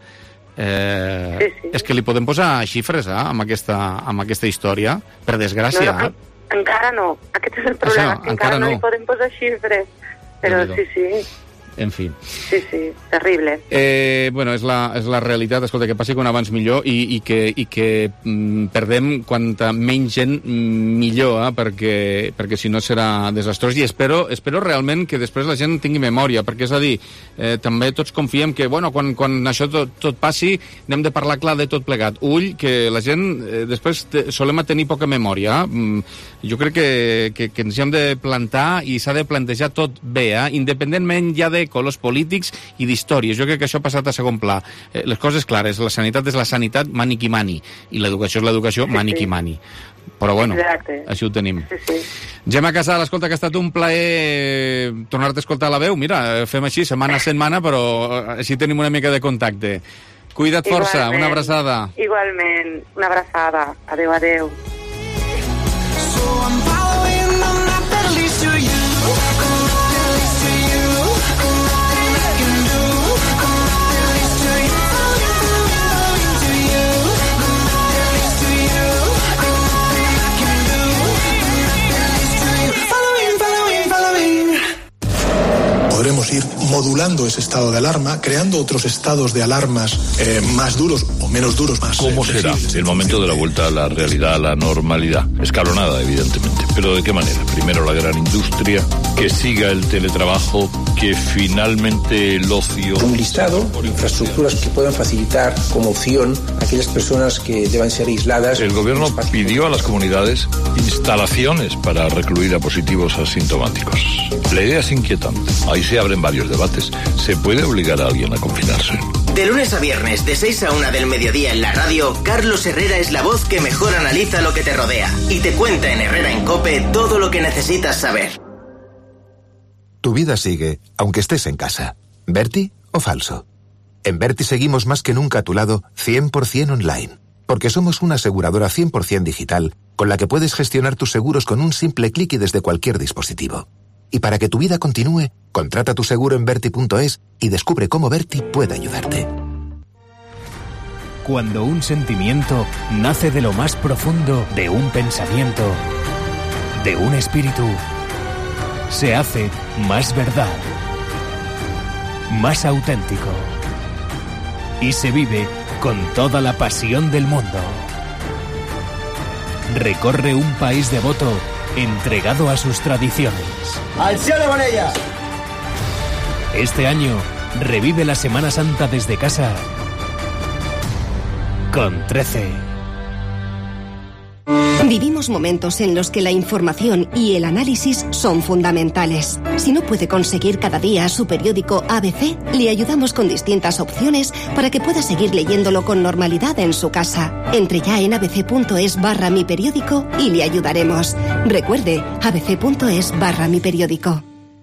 Eh, sí, sí. És que li podem posar xifres, eh, amb aquesta, amb aquesta història, per desgràcia. No, no, en, encara no. Aquest és el problema, Això, que encara, encara no. no li podem posar xifres. Però sí, sí. En fi. Sí, sí, terrible. Eh, bueno, és la, és la realitat, escolta, que passi com abans millor i, i que, i que mm, perdem quanta menys gent millor, eh, perquè, perquè si no serà desastrós. I espero, espero realment que després la gent tingui memòria, perquè és a dir, eh, també tots confiem que, bueno, quan, quan això tot, tot passi, anem de parlar clar de tot plegat. Ull, que la gent eh, després te, solem tenir poca memòria. Mm, jo crec que, que, que ens hem de plantar i s'ha de plantejar tot bé, eh, independentment ja de colors polítics i d'històries. Jo crec que això ha passat a segon pla. Eh, les coses clares, la sanitat és la sanitat mani qui mani, i l'educació és l'educació sí, mani qui mani. Però bueno, Exacte. Així ho tenim. Sí, sí. Gemma Casal, escolta, que ha estat un plaer tornar-te a escoltar a la veu. Mira, fem així, setmana a setmana, però així tenim una mica de contacte. Cuida't Igualment. Força, una abraçada. Igualment, una abraçada. Adéu, adéu. So I'm following, I'm not that least to you. Podremos ir modulando ese estado de alarma, creando otros estados de alarmas eh, más duros o menos duros, más... ¿Cómo eh, será el momento de la vuelta a la realidad, a la normalidad? Escalonada, evidentemente. ¿Pero de qué manera? Primero la gran industria, que siga el teletrabajo, que finalmente el ocio... Un listado de infraestructuras que puedan facilitar como opción a aquellas personas que deban ser aisladas... El gobierno pidió a las comunidades instalaciones para recluir a positivos asintomáticos. La idea es inquietante. Ahí se abren varios debates. ¿Se puede obligar a alguien a confinarse? De lunes a viernes, de seis a una del mediodía en la radio, Carlos Herrera es la voz que mejor analiza lo que te rodea y te cuenta en Herrera en COPE todo lo que necesitas saber. Tu vida sigue, aunque estés en casa. ¿Berti o falso? En Berti seguimos más que nunca a tu lado, cien por ciento online. Porque somos una aseguradora cien por ciento digital, con la que puedes gestionar tus seguros con un simple clic y desde cualquier dispositivo. Y para que tu vida continúe, contrata tu seguro en Berti punto es y descubre cómo Berti puede ayudarte. Cuando un sentimiento nace de lo más profundo de un pensamiento, de un espíritu, se hace más verdad, más auténtico y se vive con toda la pasión del mundo. Recorre un país devoto entregado a sus tradiciones. ¡Al cielo con ella! Este año, revive la Semana Santa desde casa con trece. Vivimos momentos en los que la información y el análisis son fundamentales. Si no puede conseguir cada día su periódico A B C, le ayudamos con distintas opciones para que pueda seguir leyéndolo con normalidad en su casa. Entre ya en abc.es barra mi periódico y le ayudaremos. Recuerde, abc.es barra mi periódico.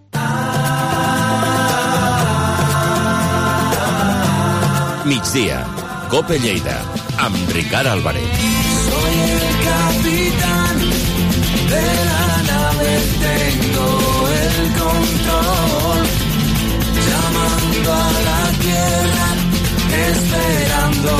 Migdia, Cope Lleida, amb Ricard Álvarez. Soy el capitán de la nave, tengo el control, llamando a la tierra, esperando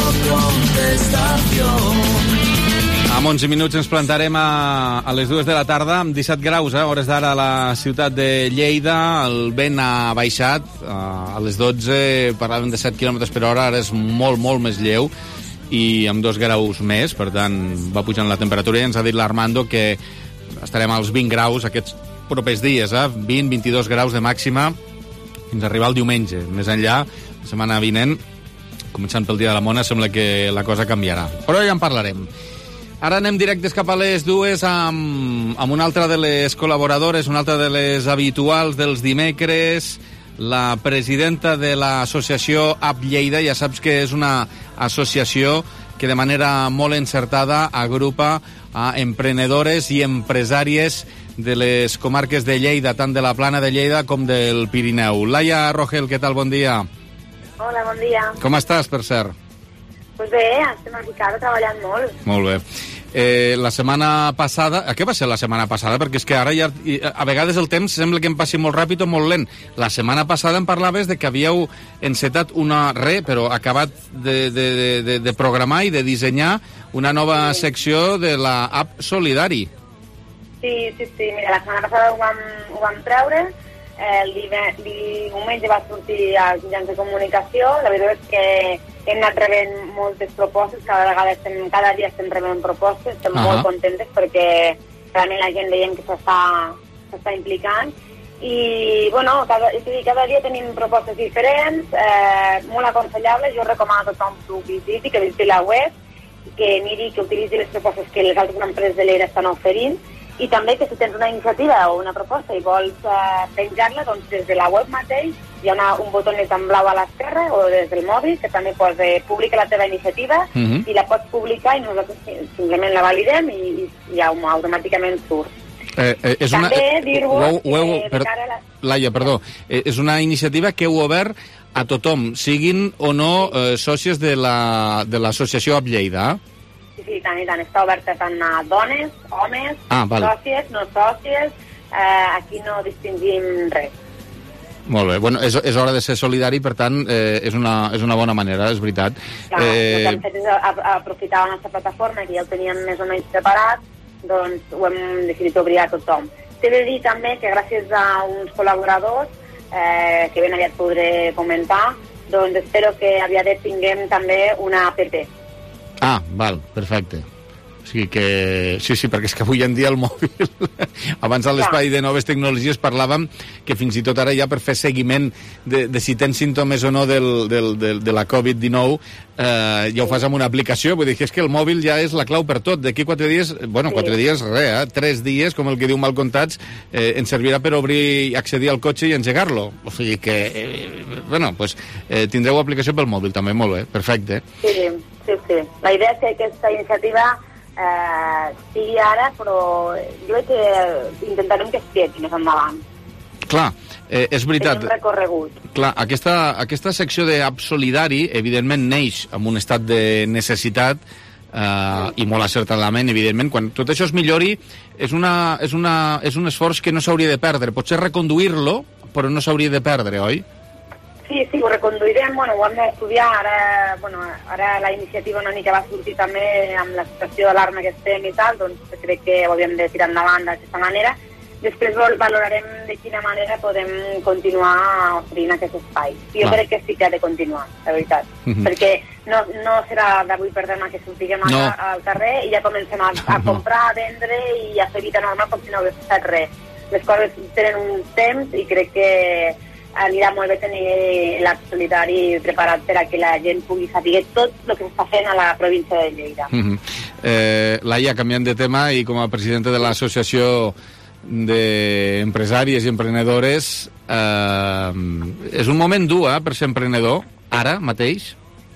contestación. Amb onze minuts ens plantarem a, a les dues de la tarda, amb disset graus, eh, hores d'ara a la ciutat de Lleida. El vent ha baixat, a les dotze parlàvem de set quilòmetres per hora, ara és molt, molt més lleu, i amb dos graus més, per tant va pujant la temperatura, i ens ha dit l'Armando que estarem als vint graus aquests propers dies, eh? vint, vint-i-dos graus de màxima fins a arribar el diumenge. Més enllà, la setmana vinent, començant pel dia de la Mona, sembla que la cosa canviarà, però ja en parlarem. Ara anem directes cap a les dues amb, amb una altra de les col·laboradores, una altra de les habituals dels dimecres, la presidenta de l'associació App Lleida. Ja saps que és una associació que de manera molt encertada agrupa a emprenedores i empresàries de les comarques de Lleida, tant de la Plana de Lleida com del Pirineu. Laia Rogel, què tal? Bon dia. Hola, bon dia. Com estàs, per cert? Pues bé, estem aquí cada treballant molt. Molt bé. Eh, la setmana passada... Què va ser la setmana passada? Perquè és que ara ja... A vegades el temps sembla que em passi molt ràpid o molt lent. La setmana passada em parlaves de que havíeu encetat una... Re, però acabat de, de, de, de programar i de dissenyar una nova sí. secció de la App Solidari. Sí, sí, sí. Mira, la setmana passada ho vam, ho vam treure. El diumenge va sortir als mitjans de comunicació. La veritat és que hem anat rebent moltes propostes, cada vegada estem, cada dia estem rebent propostes, estem uh-huh. molt contentes perquè realment la gent veiem que s'està implicant i, bueno, cada, cada dia tenim propostes diferents, eh, molt aconsellables. Jo recomano a tothom que ho visiti, que visiti la web, que miri, que utilitzi les propostes que les altres empreses de l'E R A estan oferint, i també que si tens una iniciativa o una proposta i vols eh, penjar-la, doncs des de la web mateix hi ha una, un botonet en blau a l'esquerra o des del mòbil que també pots eh, publicar la teva iniciativa uh-huh. i la pots publicar i nosaltres simplement la validem i, i ja automàticament surt. Eh, eh, és també una... dir-vos que... Per... La... Laia, perdó. Eh, és una iniciativa que heu obert a tothom, siguin o no eh, sòcies de l'associació la, de App Lleida, eh? Sí, sí, tant i tant. Està oberta tant a dones, homes, ah, vale. sòcies, no sòcies, eh, aquí no distingim res. Molt bé. Bueno, és, és hora de ser solidari, per tant, eh, és, una, és una bona manera, és veritat. Clar, eh... el que hem fet és a, a aprofitar la nostra plataforma, que ja ho teníem més o menys preparat, doncs ho hem decidit obrir a tothom. T'he de dir també que gràcies a uns col·laboradors, eh, que ben aviat podré comentar, doncs espero que aviat tinguem també una app. Ah, val, perfecte. O sigui que... Sí, sí, perquè és que avui en dia el mòbil... Abans a l'espai de noves tecnologies parlàvem que fins i tot ara ja per fer seguiment de, de si tens símptomes o no del, del, del, de la covid dinou eh, ja ho fas amb una aplicació. Vull dir que és que el mòbil ja és la clau per tot. D'aquí quatre dies... Bueno, quatre sí. dies, res, eh? Tres dies, com el que diu mal comptats, eh, ens servirà per obrir i accedir al cotxe i engegar-lo. O sigui que... Eh, bueno, pues, eh, tindreu aplicació pel mòbil també, molt bé, perfecte. Sí, sí, sí. La idea és que aquesta iniciativa Eh, sigui ara, però jo crec que intentarem que estigui més endavant. Clar, eh, és veritat. Tenim recorregut. Clar, aquesta, aquesta secció d'App Solidari, evidentment, neix amb un estat de necessitat eh, sí. i molt acertadament, evidentment. Quan tot això es millori, és, una, és, una, és un esforç que no s'hauria de perdre. Potser reconduir-lo, però no s'hauria de perdre, oi? Sí, sí, ho reconduirem, bueno, ho hem d'estudiar, ara, bueno, ara la iniciativa una mica va sortir també amb la situació d'alarma que estem i tal, doncs crec que ho havíem de tirar endavant d'aquesta manera, després valorarem de quina manera podem continuar oferint aquest espai. Jo Clar. crec que sí que ha de continuar, la veritat, mm-hmm. perquè no, no serà d'avui per demà que sortiguem no. al carrer i ja comencem a, a comprar, a vendre i a fer vida normal com si no hagués estat res. Les coses tenen un temps i crec que anirà molt bé tenir l'arc solidari preparat per a que la gent pugui saber tot el que s'està fent a la província de Lleida. Mm-hmm. eh, Laia, canviant de tema i com a presidenta de l'associació d'empresàries i emprenedores, eh, és un moment dur eh, per ser emprenedor, ara mateix?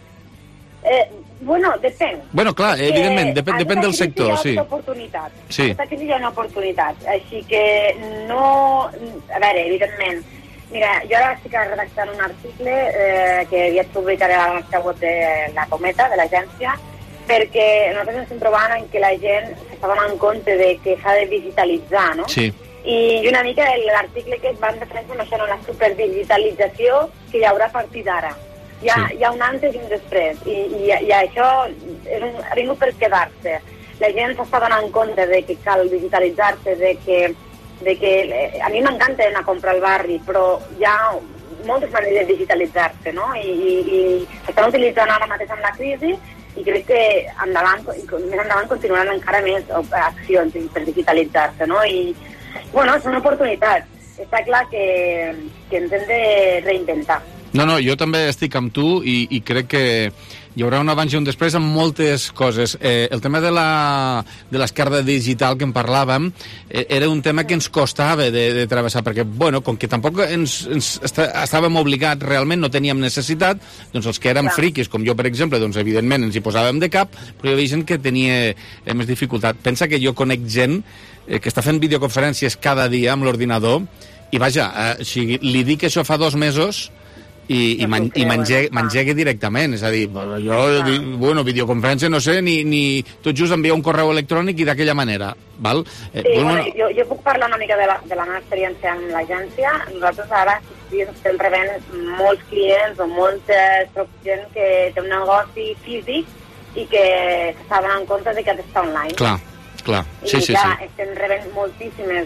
Eh, bueno, depèn. Bueno, clar, eh, evidentment, depèn, depèn del sector, sí. Aquesta oportunitat. Sí. Aquesta crisi hi ha una oportunitat, així que no... A veure, evidentment, mira, jo ara estic redactant un article eh, que aviat publicaré a la nostra web de la Cometa, de l'agència, perquè nosaltres ens estem trobant en què la gent s'està donant compte de que s'ha de digitalitzar, no? Sí. I una mica l'article que va en referència amb això, no, la superdigitalització que hi haurà a partir d'ara. Hi ha, sí. hi ha un antes i un després, i, i, i això és un, ha vingut per quedar-se. La gent s'està donant compte de que cal digitalitzar-se, de que, de que a mi m'encanta anar a comprar al barri, però hi ha moltes maneres de digitalitzar-se, no? I, i, i s'estan utilitzant ara mateix amb la crisi, i crec que endavant, més endavant continuaran encara més accions per digitalitzar-se, no? I, bueno, és una oportunitat. Està clar que, que ens hem de reinventar. No, no, jo també estic amb tu i, i crec que hi haurà un abans i un després amb moltes coses. Eh, el tema de la de l'esquerda digital que en parlàvem eh, era un tema que ens costava de, de travessar, perquè, bueno, com que tampoc ens, ens estàvem obligats realment, no teníem necessitat, doncs els que érem Clar. friquis, com jo, per exemple, doncs evidentment ens hi posàvem de cap, però hi havia gent que tenia eh, més dificultat. Pensa que jo conec gent eh, que està fent videoconferències cada dia amb l'ordinador i, vaja, eh, o sigui, li dic això fa dos mesos i, i, man, i m'engegui m'engegui directament, és a dir, jo, di, bueno, videoconferència no sé, ni, ni tot just enviar un correu electrònic i d'aquella manera, val? Eh, sí, bueno, jo, jo puc parlar una mica de la, de la meva experiència amb l'agència. Nosaltres ara sí, estem rebent molts clients o molta gent que té un negoci físic i que s'està donant compte de que ha d'estar online. Clar. Clar, sí, I sí, clar, sí. estem rebent moltíssimes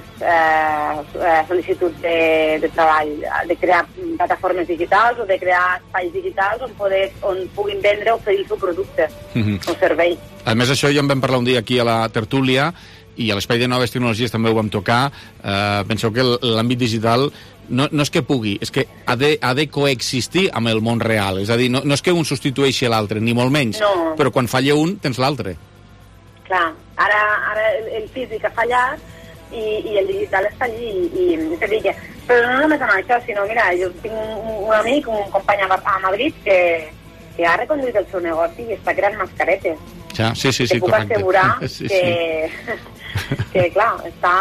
eh, sol·licituds de, de treball, de crear plataformes digitals o de crear espais digitals on, poder, on puguin vendre o oferir el seu producte mm-hmm. o servei. A més, això ja en vam parlar un dia aquí a la tertúlia i a l'Espai de Noves Tecnologies també ho vam tocar. Eh, penseu que l'àmbit digital no, no és que pugui, és que ha de, ha de coexistir amb el món real. És a dir, no, no és que un substitueixi l'altre, ni molt menys, no. Però quan falla un, tens l'altre. Clar, ara, ara el, el físic ha fallat i, i el digital està allí i, i te dic, però no només amb això, sinó, mira, jo tinc un, un amic, un company a, a Madrid que, que ha reconduït el seu negoci i està creant mascaretes. Ja, sí, sí, sí, te puc correcte. assegurar sí, que, sí. que, clar, està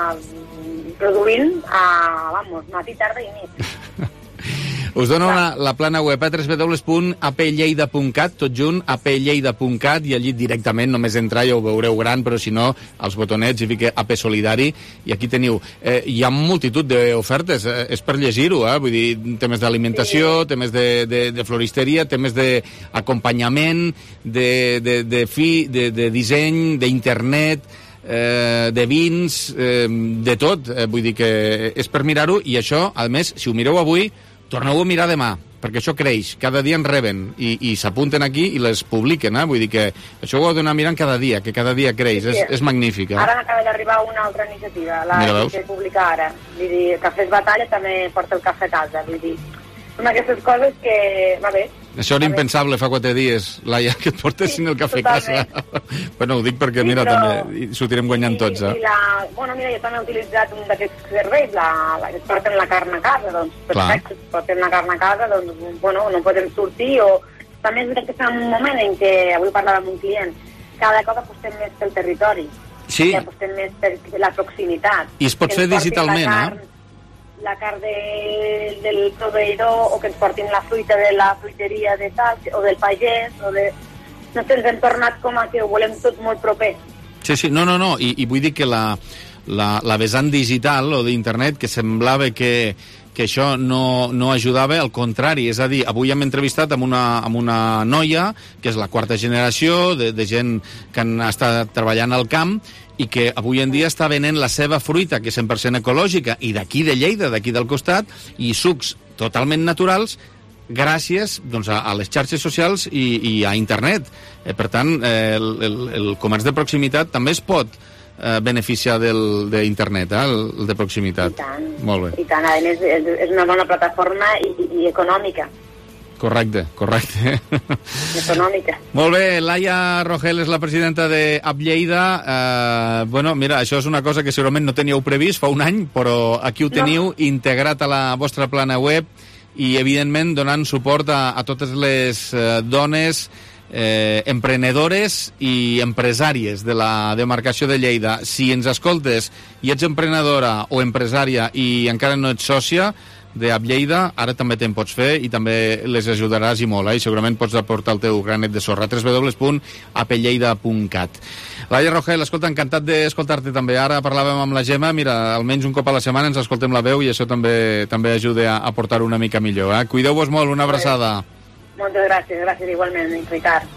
produint a, vamos, matí, tarda i nit. Us dono la, la plana web a w w w punt a p lleida punt cat, tot junt, a p lleida punt cat, i allí directament només entrar i ho veureu gran, però si no, als botonets hi fica A P Solidari, i aquí teniu. Eh, hi ha multitud d'ofertes, eh, és per llegir-ho, eh? Vull dir, temes d'alimentació, sí. temes de, de, de floristeria, temes d'acompanyament, de, de, de, fi, de, de disseny, d'internet, eh, de vins, eh, de tot. Eh, vull dir que és per mirar-ho, i això, a més, si ho mireu avui, torneu a mirar demà, perquè això creix, cada dia en reben, i, i s'apunten aquí i les publiquen, eh? Vull dir que això ho heu d'anar mirant cada dia, que cada dia creix, sí, sí. És, és magnífic. Eh? Ara m'acaba d'arribar una altra iniciativa, la que publica ara, vull dir, Cafès Batalla també porta el cafè a casa, vull dir, són aquestes coses que, va bé. Això era impensable fa quatre dies, Laia, que et portessin sí, el cafè a casa. Bueno, ho dic perquè, sí, mira, però... també sortirem guanyant I, tots, eh? I la... Bueno, mira, jo també he utilitzat un d'aquests serveis, la, la que et porten la carn a casa, doncs, perfecte, et porten la carn a casa, doncs, bueno, no podem sortir, o també és veritat que estem en un moment en què, avui parlava amb un client, cada cop apostem més pel territori, sí. I apostem més per la proximitat. I es pot fer digitalment, carn, eh? La carn de, del proveïdor, o que ens portin la fruita de la fruiteria de tal, o del pagès, o de... No sé, ens hem tornat com a que ho volem tot molt proper. Sí, sí, no, no, no, i, i vull dir que la, la, la vessant digital o d'internet, que semblava que, que això no, no ajudava, al contrari. És a dir, avui hem entrevistat amb una, amb una noia, que és la quarta generació de, de gent que han estat treballant al camp, i que avui en dia està venent la seva fruita, que és cent per cent ecològica, i d'aquí de Lleida, d'aquí del costat, i sucs totalment naturals, gràcies doncs, a, a les xarxes socials i, i a internet. Eh, per tant, eh, el, el, el comerç de proximitat també es pot eh, beneficiar d'internet, eh, el, el de proximitat. I tant. Molt bé. I tant, a més, és, és una bona plataforma i, i econòmica. Correcte, correcte. Econòmica. Molt bé, Laia Rogel és la presidenta de App Lleida. Eh, bueno, mira, això és una cosa que segurament no teníeu previst fa un any, però aquí ho teniu, no. Integrat a la vostra plana web i, evidentment, donant suport a, a totes les eh, dones eh, emprenedores i empresàries de la demarcació de Lleida. Si ens escoltes i ets emprenedora o empresària i encara no ets sòcia de App Lleida, ara també te'n pots fer i també les ajudaràs i molt, eh? I segurament pots aportar el teu granet de sorra. w w w punt app lleida punt cat. Laia Rogel, escolta, encantat d'escoltar-te també. Ara parlàvem amb la Gemma, mira, almenys un cop a la setmana ens escoltem la veu i això també també ajuda a, a portar una mica millor, eh? Cuideu-vos molt, una abraçada. Moltes gràcies, gràcies igualment, Ricard.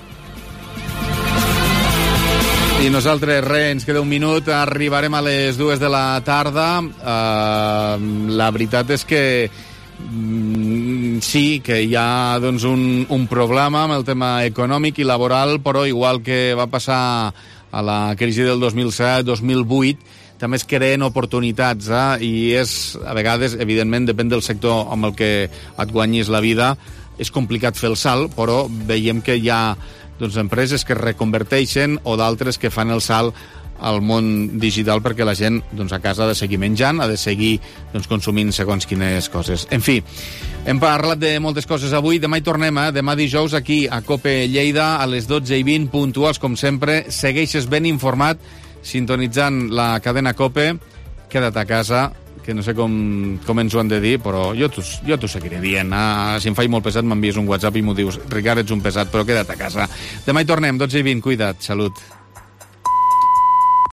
I nosaltres, res, ens queda un minut, arribarem a les dues de la tarda. Uh, la veritat és que mm, sí, que hi ha doncs, un, un problema amb el tema econòmic i laboral, però igual que va passar a la crisi del dos mil set dos mil vuit, també es creen oportunitats, eh? I és, a vegades, evidentment, depèn del sector amb el que et guanyis la vida, és complicat fer el salt, però veiem que hi ha doncs, empreses que es reconverteixen o d'altres que fan el salt al món digital perquè la gent doncs, a casa ha de seguir menjant, ha de seguir doncs, consumint segons quines coses. En fi, hem parlat de moltes coses avui. Demà hi tornem, eh? Demà dijous aquí a COPE Lleida a les dotze i vint, puntuals com sempre. Segueixes ben informat sintonitzant la cadena COPE. Queda't a casa, que no sé com, com ens ho han de dir, però jo t'ho seguiré dient. Ah, si em faig molt pesat m'envies un WhatsApp i m'ho dius. Ricard, ets un pesat, però queda't a casa. Demà hi tornem, dotze i vint, cuida't, salut.